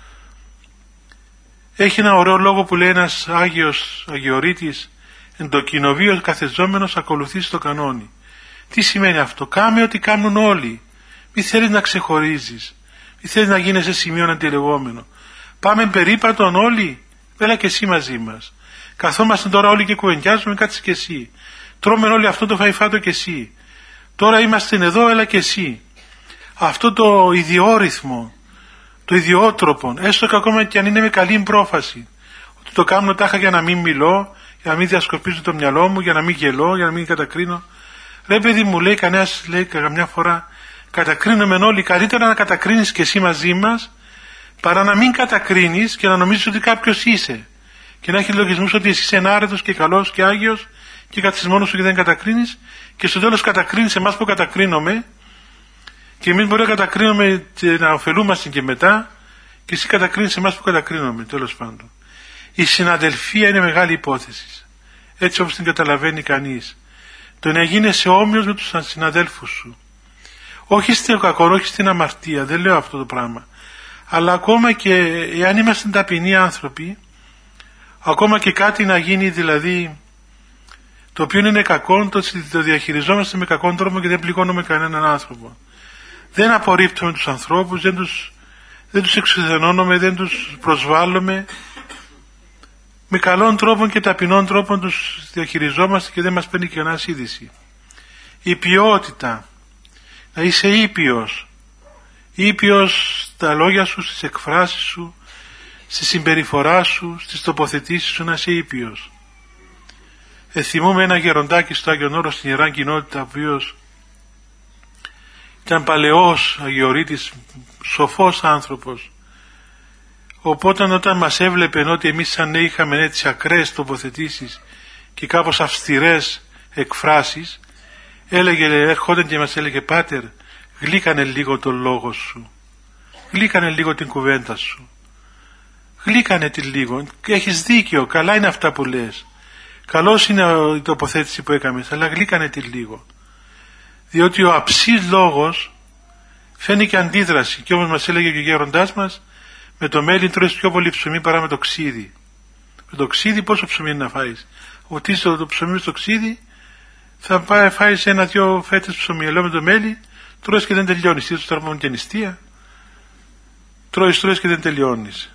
Έχει ένα ωραίο λόγο που λέει ένας Άγιος Αγιορείτης, εν το κοινοβείο καθεζόμενος ακολουθεί στο κανόνι. Τι σημαίνει αυτό? Κάμε ό,τι κάνουν όλοι. Μη θέλεις να ξεχωρίζεις. Μη θέλεις να γίνεσαι σημείο αντιλεγόμενο. Πάμε περίπατον όλοι. Έλα και εσύ μαζί μας. Καθόμαστε τώρα όλοι και κουβεντιάζουμε, κάτσε και εσύ. Τρώμε όλοι αυτό το φαϊφάτο και εσύ. Τώρα είμαστε εδώ, έλα και εσύ. Αυτό το ιδιόρυθμο, το ιδιότροπο, έστω και ακόμα και αν είναι με καλή πρόφαση. Ότι το κάνω τάχα για να μην μιλώ, για να μην διασκορπίζω το μυαλό μου, για να μην γελώ, για να μην κατακρίνω. Ρε παιδί μου, λέει κανένας, λέει καμιά φορά, κατακρίνουμε όλοι. Καλύτερα να κατακρίνεις και εσύ μαζί μας, παρά να μην κατακρίνεις και να νομίζεις ότι κάποιος είσαι. Και να έχει λογισμούς ότι εσύ είσαι ενάρετος και καλός και άγιος και κάθεσαι μόνος σου και δεν κατακρίνεις, και στο τέλος κατακρίνεις εμάς που κατακρίνουμε, και εμείς μπορεί να κατακρίνουμε και να ωφελούμαστε και μετά, και εσύ κατακρίνεις εμάς που κατακρίνουμε, τέλος πάντων. Η συναδελφία είναι μεγάλη υπόθεση. Έτσι όπως την καταλαβαίνει κανείς. Το να γίνεσαι όμοιος με τους συναδέλφους σου. Όχι στην κακό, όχι στην αμαρτία, δεν λέω αυτό το πράγμα. Αλλά ακόμα και εάν είμαστε ταπεινοί άνθρωποι, ακόμα και κάτι να γίνει δηλαδή το οποίο είναι κακό, το διαχειριζόμαστε με κακόν τρόπο και δεν πληγώνουμε κανέναν άνθρωπο. Δεν απορρίπτουμε τους ανθρώπους, δεν τους εξουθενώνουμε, δεν τους προσβάλλουμε. Με καλόν τρόπο και ταπεινόν τρόπο τους διαχειριζόμαστε και δεν μας παίρνει κανένα είδηση. Η ποιότητα, να είσαι ήπιος. Ήπιος στα λόγια σου, στις εκφράσεις σου, στη συμπεριφορά σου, στις τοποθετήσεις σου, να είσαι ήπιος. Θυμούμαι ένα γεροντάκι στο Άγιον Όρος, στην Ιερά Κοινότητα, ο οποίος ήταν παλαιός Αγιορείτης, σοφός άνθρωπος. Οπότε όταν μας έβλεπε ότι εμείς σαν νέοι είχαμε έτσι ακραίες τοποθετήσεις και κάπως αυστηρές εκφράσεις, έρχονταν και μας έλεγε, Πάτερ, γλύκανε λίγο τον λόγο σου, γλύκανε λίγο την κουβέντα σου, γλύκανε τη λίγο, έχεις δίκιο, καλά είναι αυτά που λες, καλώς είναι η τοποθέτηση που έκαμες, αλλά γλύκανε τη λίγο. Διότι ο αψής λόγος φαίνει και αντίδραση, και όπως μας έλεγε και ο γέροντάς μας, με το μέλι τρώεις πιο πολύ ψωμί παρά με το ξύδι. Με το ξύδι πόσο ψωμί είναι να φάεις? Ότι το ψωμί στο ξύδι θα φάεις 1-2 φέτες ψωμί, αλλά με το μέλι τρώεις και δεν τελειώνεις. Τι τώρα μόνο και νηστεία, τρώεις και δεν τελειώνεις.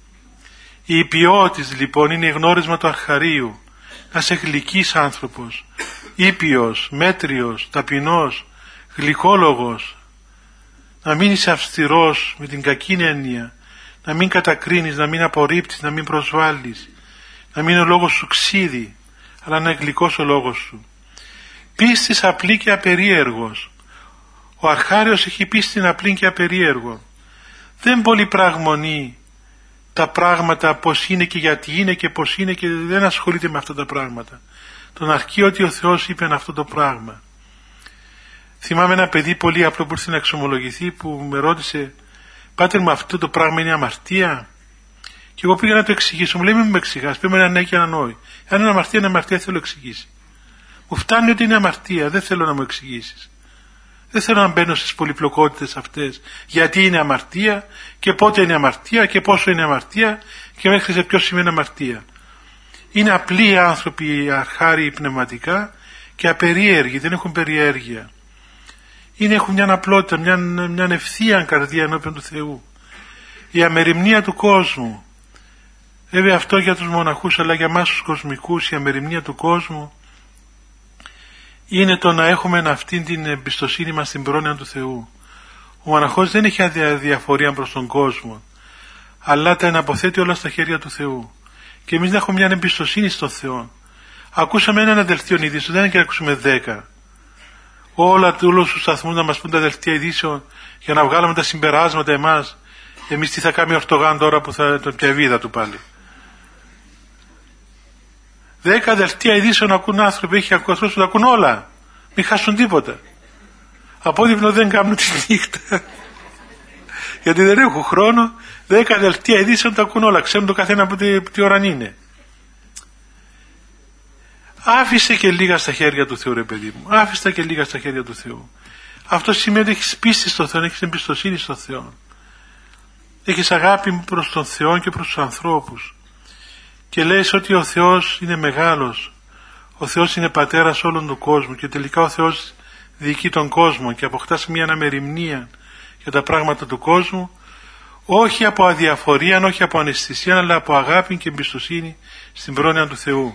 Η υπιότης λοιπόν είναι η γνώρισμα του αρχαρίου. Να είσαι γλυκής άνθρωπος, ήπιος, μέτριος, ταπεινός, γλυκόλογος. Να μην είσαι αυστηρός με την κακή έννοια. Να μην κατακρίνεις, να μην απορρίπτεις, να μην προσβάλλεις. Να μην είναι ο λόγος σου ξύδι, αλλά να είναι γλυκός ο λόγος σου. Πίστης απλή και απερίεργος. Ο αρχάριος έχει πίστη απλή και απερίεργο. Δεν πολυπραγμονεί τα πράγματα πώς είναι και γιατί είναι και πώς είναι, και δεν ασχολείται με αυτά τα πράγματα. Τον αρκεί ότι ο Θεός είπε αυτό το πράγμα. Θυμάμαι ένα παιδί πολύ απλό που ήρθε να εξομολογηθεί, που με ρώτησε, Πάτερ μου, αυτό το πράγμα είναι αμαρτία? Και εγώ πήγα να το εξηγήσω. Μου λέει, μην με εξηγάς, πρέπει ένα ναι και ένα όχι. Αν είναι αμαρτία, είναι αμαρτία, θέλω να εξηγήσει. Μου φτάνει ότι είναι αμαρτία, δεν θέλω να μου εξηγήσεις. Δεν θέλω να μπαίνω στις πολυπλοκότητες αυτές. Γιατί είναι αμαρτία και πότε είναι αμαρτία και πόσο είναι αμαρτία και μέχρι σε ποιο σημαίνει αμαρτία. Είναι απλοί άνθρωποι, αρχάριοι πνευματικά και απερίεργοι, δεν έχουν περιέργεια. Έχουν μια απλότητα, μια ευθεία καρδία ενώπιον του Θεού. Η αμεριμνία του κόσμου. Βέβαια αυτό για τους μοναχούς, αλλά για εμάς τους κοσμικούς, η αμεριμνία του κόσμου είναι το να έχουμε αυτήν την εμπιστοσύνη μας στην πρόνοια του Θεού. Ο μοναχός δεν έχει αδιαφορία προς τον κόσμο, αλλά τα εναποθέτει όλα στα χέρια του Θεού. Και εμείς να έχουμε μια εμπιστοσύνη στον Θεό. Ακούσαμε έναν δελτίο ειδήσεων, δεν είναι και να ακούσουμε 10. Όλους τους σταθμούς να μας πούν τα δελτία ειδήσεων για να βγάλουμε τα συμπεράσματα εμάς. Εμείς τι θα κάνει ο Ορτογάν τώρα που θα τον πιαβίδα του πάλι. 10 δελτία ειδήσεων ακούν άνθρωποι, έχει ανθρώπους που τα ακούν όλα. Μην χάσουν τίποτα. Απόδειπνο δεν κάνουν τη νύχτα. Γιατί δεν έχουν χρόνο. 10 δελτία ειδήσεων τα ακούν όλα. Ξέρουν το καθένα από τι ώρα είναι. Άφησε και λίγα στα χέρια του Θεού, ρε παιδί μου. Άφησε και λίγα στα χέρια του Θεού. Αυτό σημαίνει ότι έχεις πίστη στον Θεό, έχεις εμπιστοσύνη στον Θεό. Έχεις αγάπη προς τον Θεό και προς τους ανθρώπους. Και λες ότι ο Θεός είναι μεγάλος. Ο Θεός είναι πατέρας όλων του κόσμου και τελικά ο Θεός διοικεί τον κόσμο και αποκτάς μια αναμεριμνία για τα πράγματα του κόσμου, όχι από αδιαφορία, όχι από αναισθησία, αλλά από αγάπη και εμπιστοσύνη στην πρόνοια του Θεού.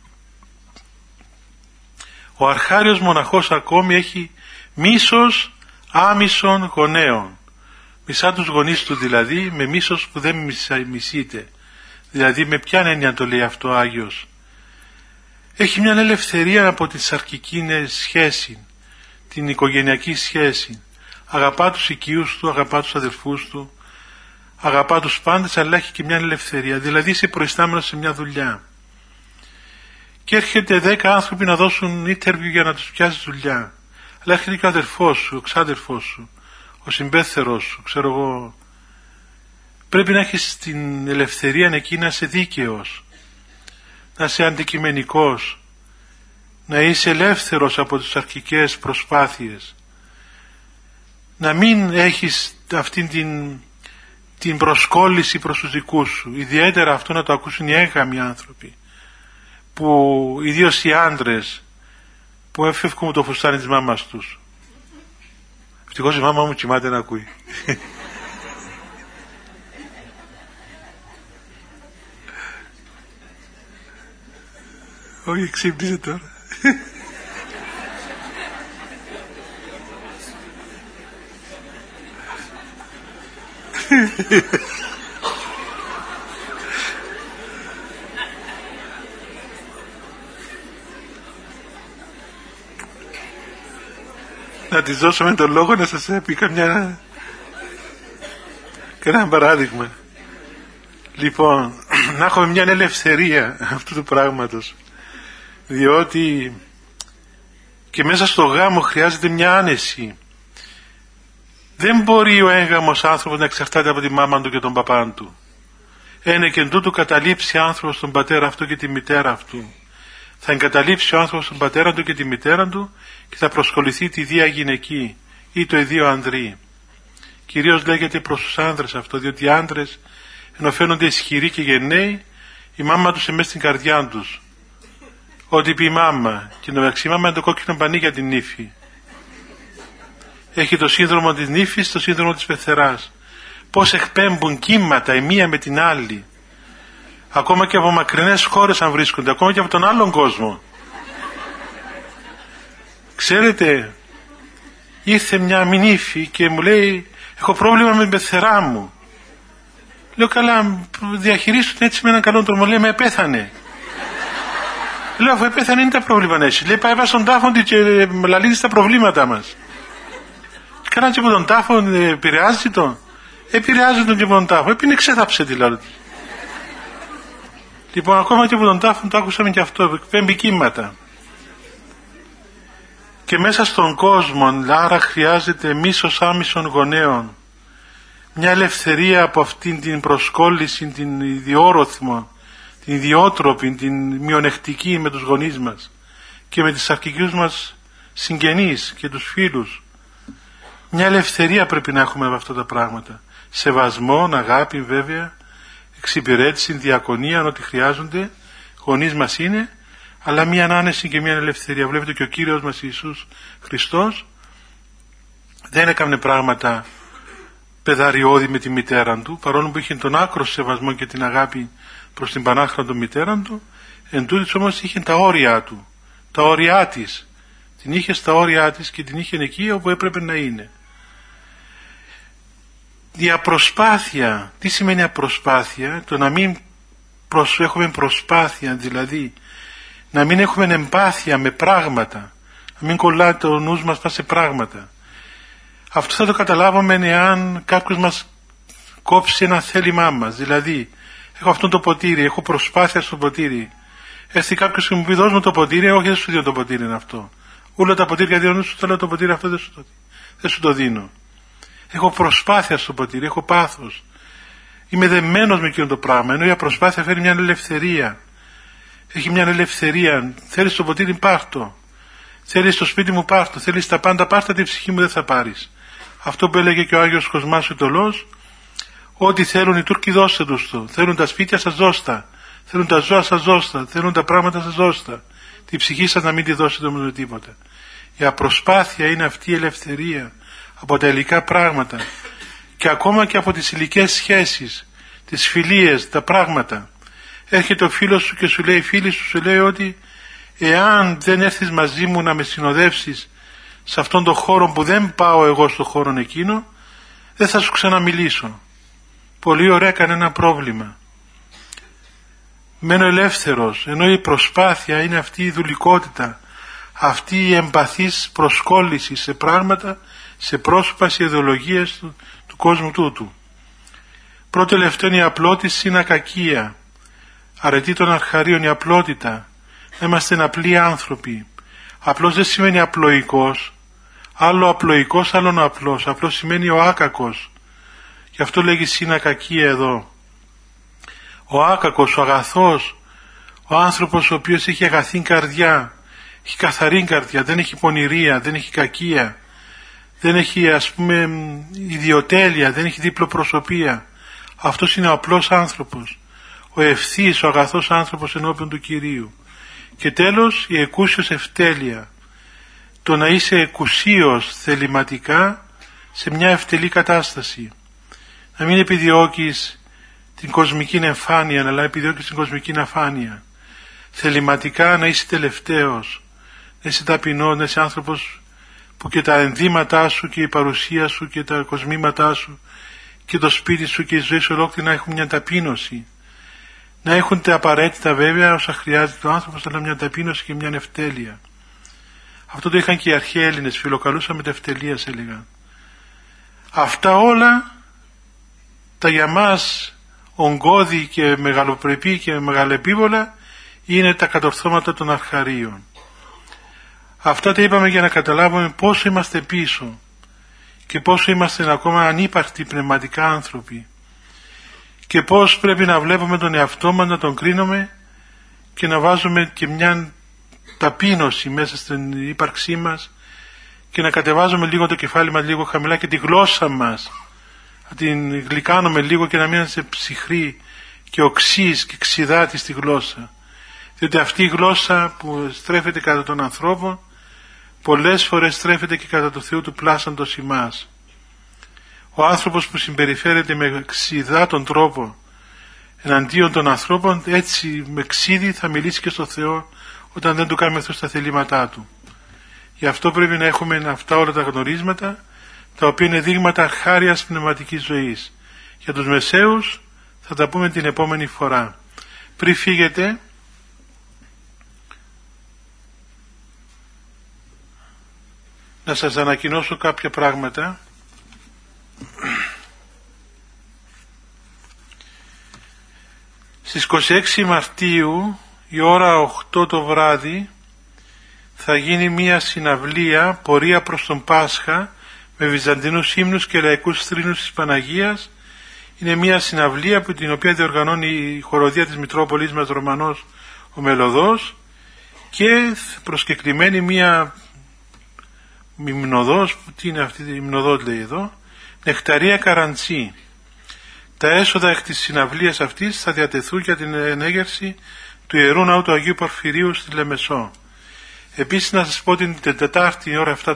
Ο αρχάριος μοναχός ακόμη έχει μίσος άμισων γονέων. Μισά τους γονείς του δηλαδή, με μίσος που δεν μισείται. Δηλαδή με ποια έννοια το λέει αυτό ο Άγιος. Έχει μια ελευθερία από τη σαρκική σχέση, την οικογενειακή σχέση. Αγαπά τους οικείους του, αγαπά τους αδελφούς του, αγαπά τους πάντες, αλλά έχει και μια ελευθερία. Δηλαδή είσαι προϊστάμενος σε μια δουλειά. Και έρχεται 10 άνθρωποι να δώσουν interview για να τους πιάσει δουλειά. Αλλά έρχεται και ο αδερφός σου, ο ξάδερφός σου, ο συμπέθερος σου, ξέρω εγώ. Πρέπει να έχεις την ελευθερία εκεί να είσαι δίκαιος, να είσαι αντικειμενικός, να είσαι ελεύθερος από τις αρχικές προσπάθειες, να μην έχεις αυτήν την προσκόλληση προς τους δικούς σου. Ιδιαίτερα αυτό να το ακούσουν οι έγαμοι άνθρωποι, που ιδίως οι άντρες που έφευγουν το φουστάνι της μάμας τους. Ευτυχώς η μάμα μου κοιμάται να ακούει. Όχι, ξύπνησε τώρα. Να της δώσουμε τον λόγο να σας πει κανένα παράδειγμα. Λοιπόν, να έχουμε μια ελευθερία αυτού του πράγματος, διότι και μέσα στο γάμο χρειάζεται μια άνεση. Δεν μπορεί ο έγαμος άνθρωπος να εξαρτάται από τη μάμα του και τον παπά του. Ένε και εν τούτου καταλείψει άνθρωπος τον πατέρα αυτού και τη μητέρα αυτού. Θα εγκαταλείψει ο άνθρωπος τον πατέρα του και τη μητέρα του και θα προσκοληθεί τη δία γυναική ή το ιδίο ανδρή. Κυρίως λέγεται προς τους άνδρες αυτό, διότι οι άνδρες ενώ φαίνονται ισχυροί και γενναίοι, η μάμα τους είναι μέσα στην καρδιά τους. Ό,τι πει η μάμα, και μεταξύ η μάμα είναι το κόκκινο πανί για την νύφη. Έχει το σύνδρομο της νύφης, το σύνδρομο της πεθεράς. Πώς εκπέμπουν κύματα η μία με την άλλη. Ακόμα και από μακρινές χώρες αν βρίσκονται, ακόμα και από τον άλλον κόσμο. Ξέρετε, ήρθε μια νύφη και μου λέει, έχω πρόβλημα με την πεθερά μου. Λέω, καλά, διαχειρίστηκε έτσι με έναν καλό τρόπο. Λέει, με πέθανε. Λέω, αφού πέθανε είναι τα πρόβλημα έτσι. Λέει, πάει στον τάφο και λαλίζει τα προβλήματα μας. Καλά και από τον τάφο επηρεάζει τον. Επηρεάζει τον και από τον τάφο. Έπινε ξέθαψε δηλαδή. Λοιπόν, ακόμα και από τον τάφο το άκουσαμε και αυτό. Εκπέμπει κύματα. Και μέσα στον κόσμο, άρα χρειάζεται μίσος άμισων γονέων. Μια ελευθερία από αυτήν την προσκόλληση, την ιδιόροθμο, την ιδιότροπη, την μειονεκτική με τους γονείς μας και με τις αρχικούς μας συγγενείς και τους φίλους. Μια ελευθερία πρέπει να έχουμε από αυτά τα πράγματα. Σεβασμό, αγάπη βέβαια, εξυπηρέτηση, διακονία, ό,τι χρειάζονται, γονείς μας είναι, αλλά μια ανάνεση και μια ελευθερία. Βλέπετε και ο Κύριος μας Ιησούς Χριστός δεν έκανε πράγματα παιδαριώδη με τη μητέρα του, παρόλο που είχε τον άκρο σεβασμό και την αγάπη προς την πανάχρονη μητέρα του, εν τούτης όμως είχε τα όρια του, τα όρια της, Την είχε στα όρια της και την είχε εκεί όπου έπρεπε να είναι. Η απροσπάθεια, τι σημαίνει απροσπάθεια? Το να μην έχουμε προσπάθεια, δηλαδή να μην έχουμε εμπάθεια με πράγματα, να μην κολλάει το νους μας σε πράγματα. Αυτό θα το καταλάβουμε εάν κάποιος μας κόψει ένα θέλημά μας. Δηλαδή, έχω αυτό το ποτήρι, έχω προσπάθεια στο ποτήρι. Έρθει κάποιος και μου πει δώσ' μου το ποτήρι, όχι δεν σου δίνω το ποτήρι είναι αυτό. Όλα τα ποτήρια δίνουν σου, θέλω το ποτήρι αυτό δεν σου το δίνω. Έχω προσπάθεια στο ποτήρι, έχω πάθος. Είμαι δεμένος με εκείνο το πράγμα, ενώ η προσπάθεια φέρει μια ελευθερία. Έχει μια ελευθερία. Θέλεις το ποτήρι, πάρτο. Θέλεις το σπίτι μου, πάρτο. Θέλεις τα πάντα, πάρτα, τη ψυχή μου δεν θα πάρεις. Αυτό που έλεγε και ο Άγιος Κοσμάς ο Ιτωλός, ό,τι θέλουν οι Τούρκοι δώστε τους το. Θέλουν τα σπίτια σας δώστα. Θέλουν τα ζώα σας δώστα. Θέλουν τα πράγματα σας δώστα. Τη ψυχή σας να μην τη δώσετε όμως με τίποτα. Η απροσπάθεια είναι αυτή η ελευθερία από τα υλικά πράγματα και ακόμα και από τις υλικές σχέσεις, τις φιλίες, τα πράγματα. Έρχεται ο φίλος σου και σου λέει, φίλη σου λέει ότι εάν δεν έρθεις μαζί μου να με συνοδεύσεις σε αυτόν τον χώρο που δεν πάω εγώ στον χώρο εκείνο, δεν θα σου ξαναμιλήσω. Πολύ ωραία, κανένα πρόβλημα. Μένω ελεύθερος, ενώ η προσπάθεια είναι αυτή η δουλικότητα, αυτή η εμπαθής προσκόλληση σε πράγματα, σε πρόσωπα, σε ιδεολογίες του κόσμου τούτου. Πρώτο τελευταίο η απλότηση είναι ακακία. Αρετή των αρχαρίων η απλότητα. Να είμαστε απλοί άνθρωποι. Απλός δεν σημαίνει απλοϊκός. Άλλο απλοϊκός, άλλον απλός. Απλός σημαίνει ο άκακος. Γι' αυτό λέγει συνακακία εδώ. Ο άκακος, ο αγαθός, ο άνθρωπος ο οποίος έχει αγαθή καρδιά, έχει καθαρή καρδιά, δεν έχει πονηρία, δεν έχει κακία, δεν έχει ας πούμε ιδιοτέλεια, δεν έχει διπλοπροσωπία. Αυτός είναι ο απλός άνθρωπος, ο ευθύς, ο αγαθός άνθρωπος ενώπιον του Κυρίου. Και τέλος η εκούσιος ευτέλεια, το να είσαι εκουσίος θεληματικά σε μια ευτελή κατάσταση. Να μην επιδιώκεις την κοσμική εμφάνεια, αλλά επιδιώκεις την κοσμική αφάνεια. Θεληματικά να είσαι τελευταίος, να είσαι ταπεινός, να είσαι άνθρωπος που και τα ενδύματά σου και η παρουσία σου και τα κοσμήματά σου και το σπίτι σου και η ζωή σου ολόκληρη να έχουν μια ταπείνωση. Να έχουν τα απαραίτητα βέβαια όσα χρειάζεται ο άνθρωπος, αλλά μια ταπείνωση και μια ευτέλεια. Αυτό το είχαν και οι αρχαίοι Έλληνες, φιλοκαλούσαμε τα ευτελείας έλεγαν. Αυτά όλα τα για μας ογκώδη και μεγαλοπρεπή και μεγαλεπίβολα είναι τα κατορθώματα των αρχαρίων. Αυτά τα είπαμε για να καταλάβουμε πόσο είμαστε πίσω και πόσο είμαστε ακόμα ανύπαρκτοι πνευματικά άνθρωποι και πώς πρέπει να βλέπουμε τον εαυτό μας, να τον κρίνουμε και να βάζουμε και μια ταπείνωση μέσα στην ύπαρξή μας και να κατεβάζουμε λίγο το κεφάλι μας λίγο χαμηλά και τη γλώσσα μας να την γλυκάνουμε λίγο και να μην είμαστε ψυχροί και οξύς και ξιδάτη στη γλώσσα. Διότι αυτή η γλώσσα που στρέφεται κατά των ανθρώπων πολλές φορές στρέφεται και κατά του Θεού του πλάσαντος ημάς. Ο άνθρωπος που συμπεριφέρεται με ξιδάτον τρόπο εναντίον των ανθρώπων, έτσι με ξίδι θα μιλήσει και στο Θεό όταν δεν του κάνουμε αυτό στα θελήματά του. Γι' αυτό πρέπει να έχουμε αυτά όλα τα γνωρίσματα, τα οποία είναι δείγματα χάριας πνευματικής ζωής. Για τους μεσαίους θα τα πούμε την επόμενη φορά. Πριν φύγετε, να σας ανακοινώσω κάποια πράγματα. Στις 26 Μαρτίου η ώρα 8 το βράδυ θα γίνει μια συναυλία πορεία προς τον Πάσχα με βυζαντινούς ύμνους και λαϊκούς θρήνους της Παναγίας. Είναι μια συναυλία που την οποία διοργανώνει η χοροδία της Μητρόπολης μας Ρωμανός ο Μελωδός και προσκεκλημένη μια υμνοδός, τι είναι αυτή η υμνοδός λέει εδώ, Νεκταρία Καραντσή. Τα έσοδα εκ της συναυλίας αυτής θα διατεθούν για την ενέγερση του Ιερού Ναού του Αγίου Πορφυρίου στη Λεμεσό. Επίσης να σας πω την Τετάρτη ώρα αυτά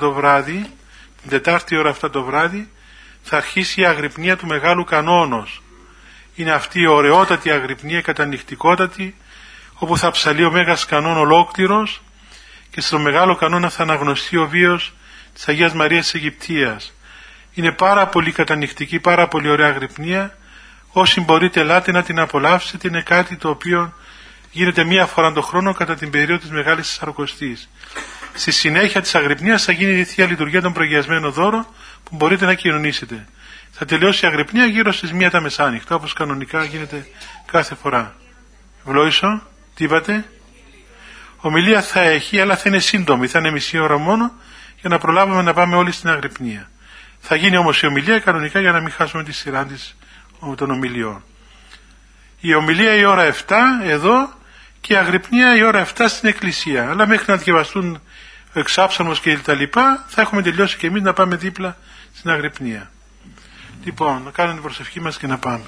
το βράδυ θα αρχίσει η αγρυπνία του Μεγάλου Κανόνος. Είναι αυτή η ωραιότατη αγρυπνία, κατανυχτικότατη, όπου θα ψαλεί ο Μέγας Κανόν ολόκληρος και στο μεγάλο κανόνα θα αναγνωστεί ο βίος της Αγίας Μαρίας της Αιγυπτίας. Είναι πάρα πολύ κατανοητική, πάρα πολύ ωραία αγρυπνία. Όσοι μπορείτε ελάτε να την απολαύσετε. Είναι κάτι το οποίο γίνεται μία φορά το χρόνο κατά την περίοδο της Μεγάλης Τεσσαρακοστής. Στη συνέχεια της αγρυπνίας θα γίνει η Θεία Λειτουργία των Προγιασμένων Δώρων που μπορείτε να κοινωνήσετε. Θα τελειώσει η αγρυπνία γύρω στις 1 τα μεσάνυχτα, όπως κανονικά γίνεται κάθε φορά. Ευλόγησο, τι είπατε? Ομιλία θα έχει, αλλά θα είναι σύντομη, θα είναι μισή ώρα μόνο, για να προλάβουμε να πάμε όλοι στην αγρυπνία. Θα γίνει όμως η ομιλία κανονικά για να μην χάσουμε τη σειρά των ομιλιών. Η ομιλία η ώρα 7 εδώ και η αγρυπνία η ώρα 7 στην εκκλησία. Αλλά μέχρι να διαβαστούν ο εξάψαλμος και τα λοιπά, θα έχουμε τελειώσει και εμείς να πάμε δίπλα στην αγρυπνία. Λοιπόν, να κάνουμε την προσευχή μας και να πάμε.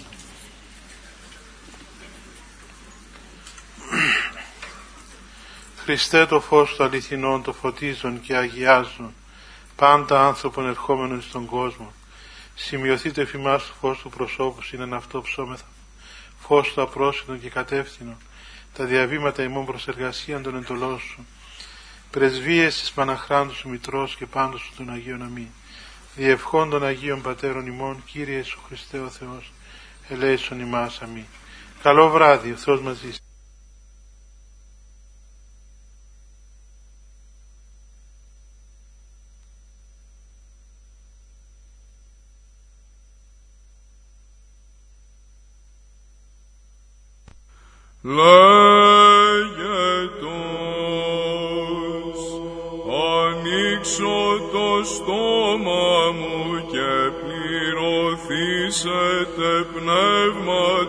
Χριστέ, το φως του αληθινών, το φωτίζουν και αγιάζουν πάντα άνθρωπον ερχόμενων στον κόσμο. Σημειωθεί το εφημάς του φως του προσώπου, είναι αυτό ψώμεθα. Φως του απρόσιτον και κατεύθυνον, τα διαβήματα ημών προς εργασίαν των εντολών σου. Πρεσβείες της Παναχράντου σου Μητρός και πάντως σου των Αγίων αμήν. Διευχών των Αγίων Πατέρων ημών, Κύριε Ιησού Χριστέ ο Θεός, ελέησον ημάς αμήν. Καλό βράδυ, ο Θεός μαζί σας. Λέγετος, ανοίξω το στόμα μου και πληρωθήσετε πνεύμα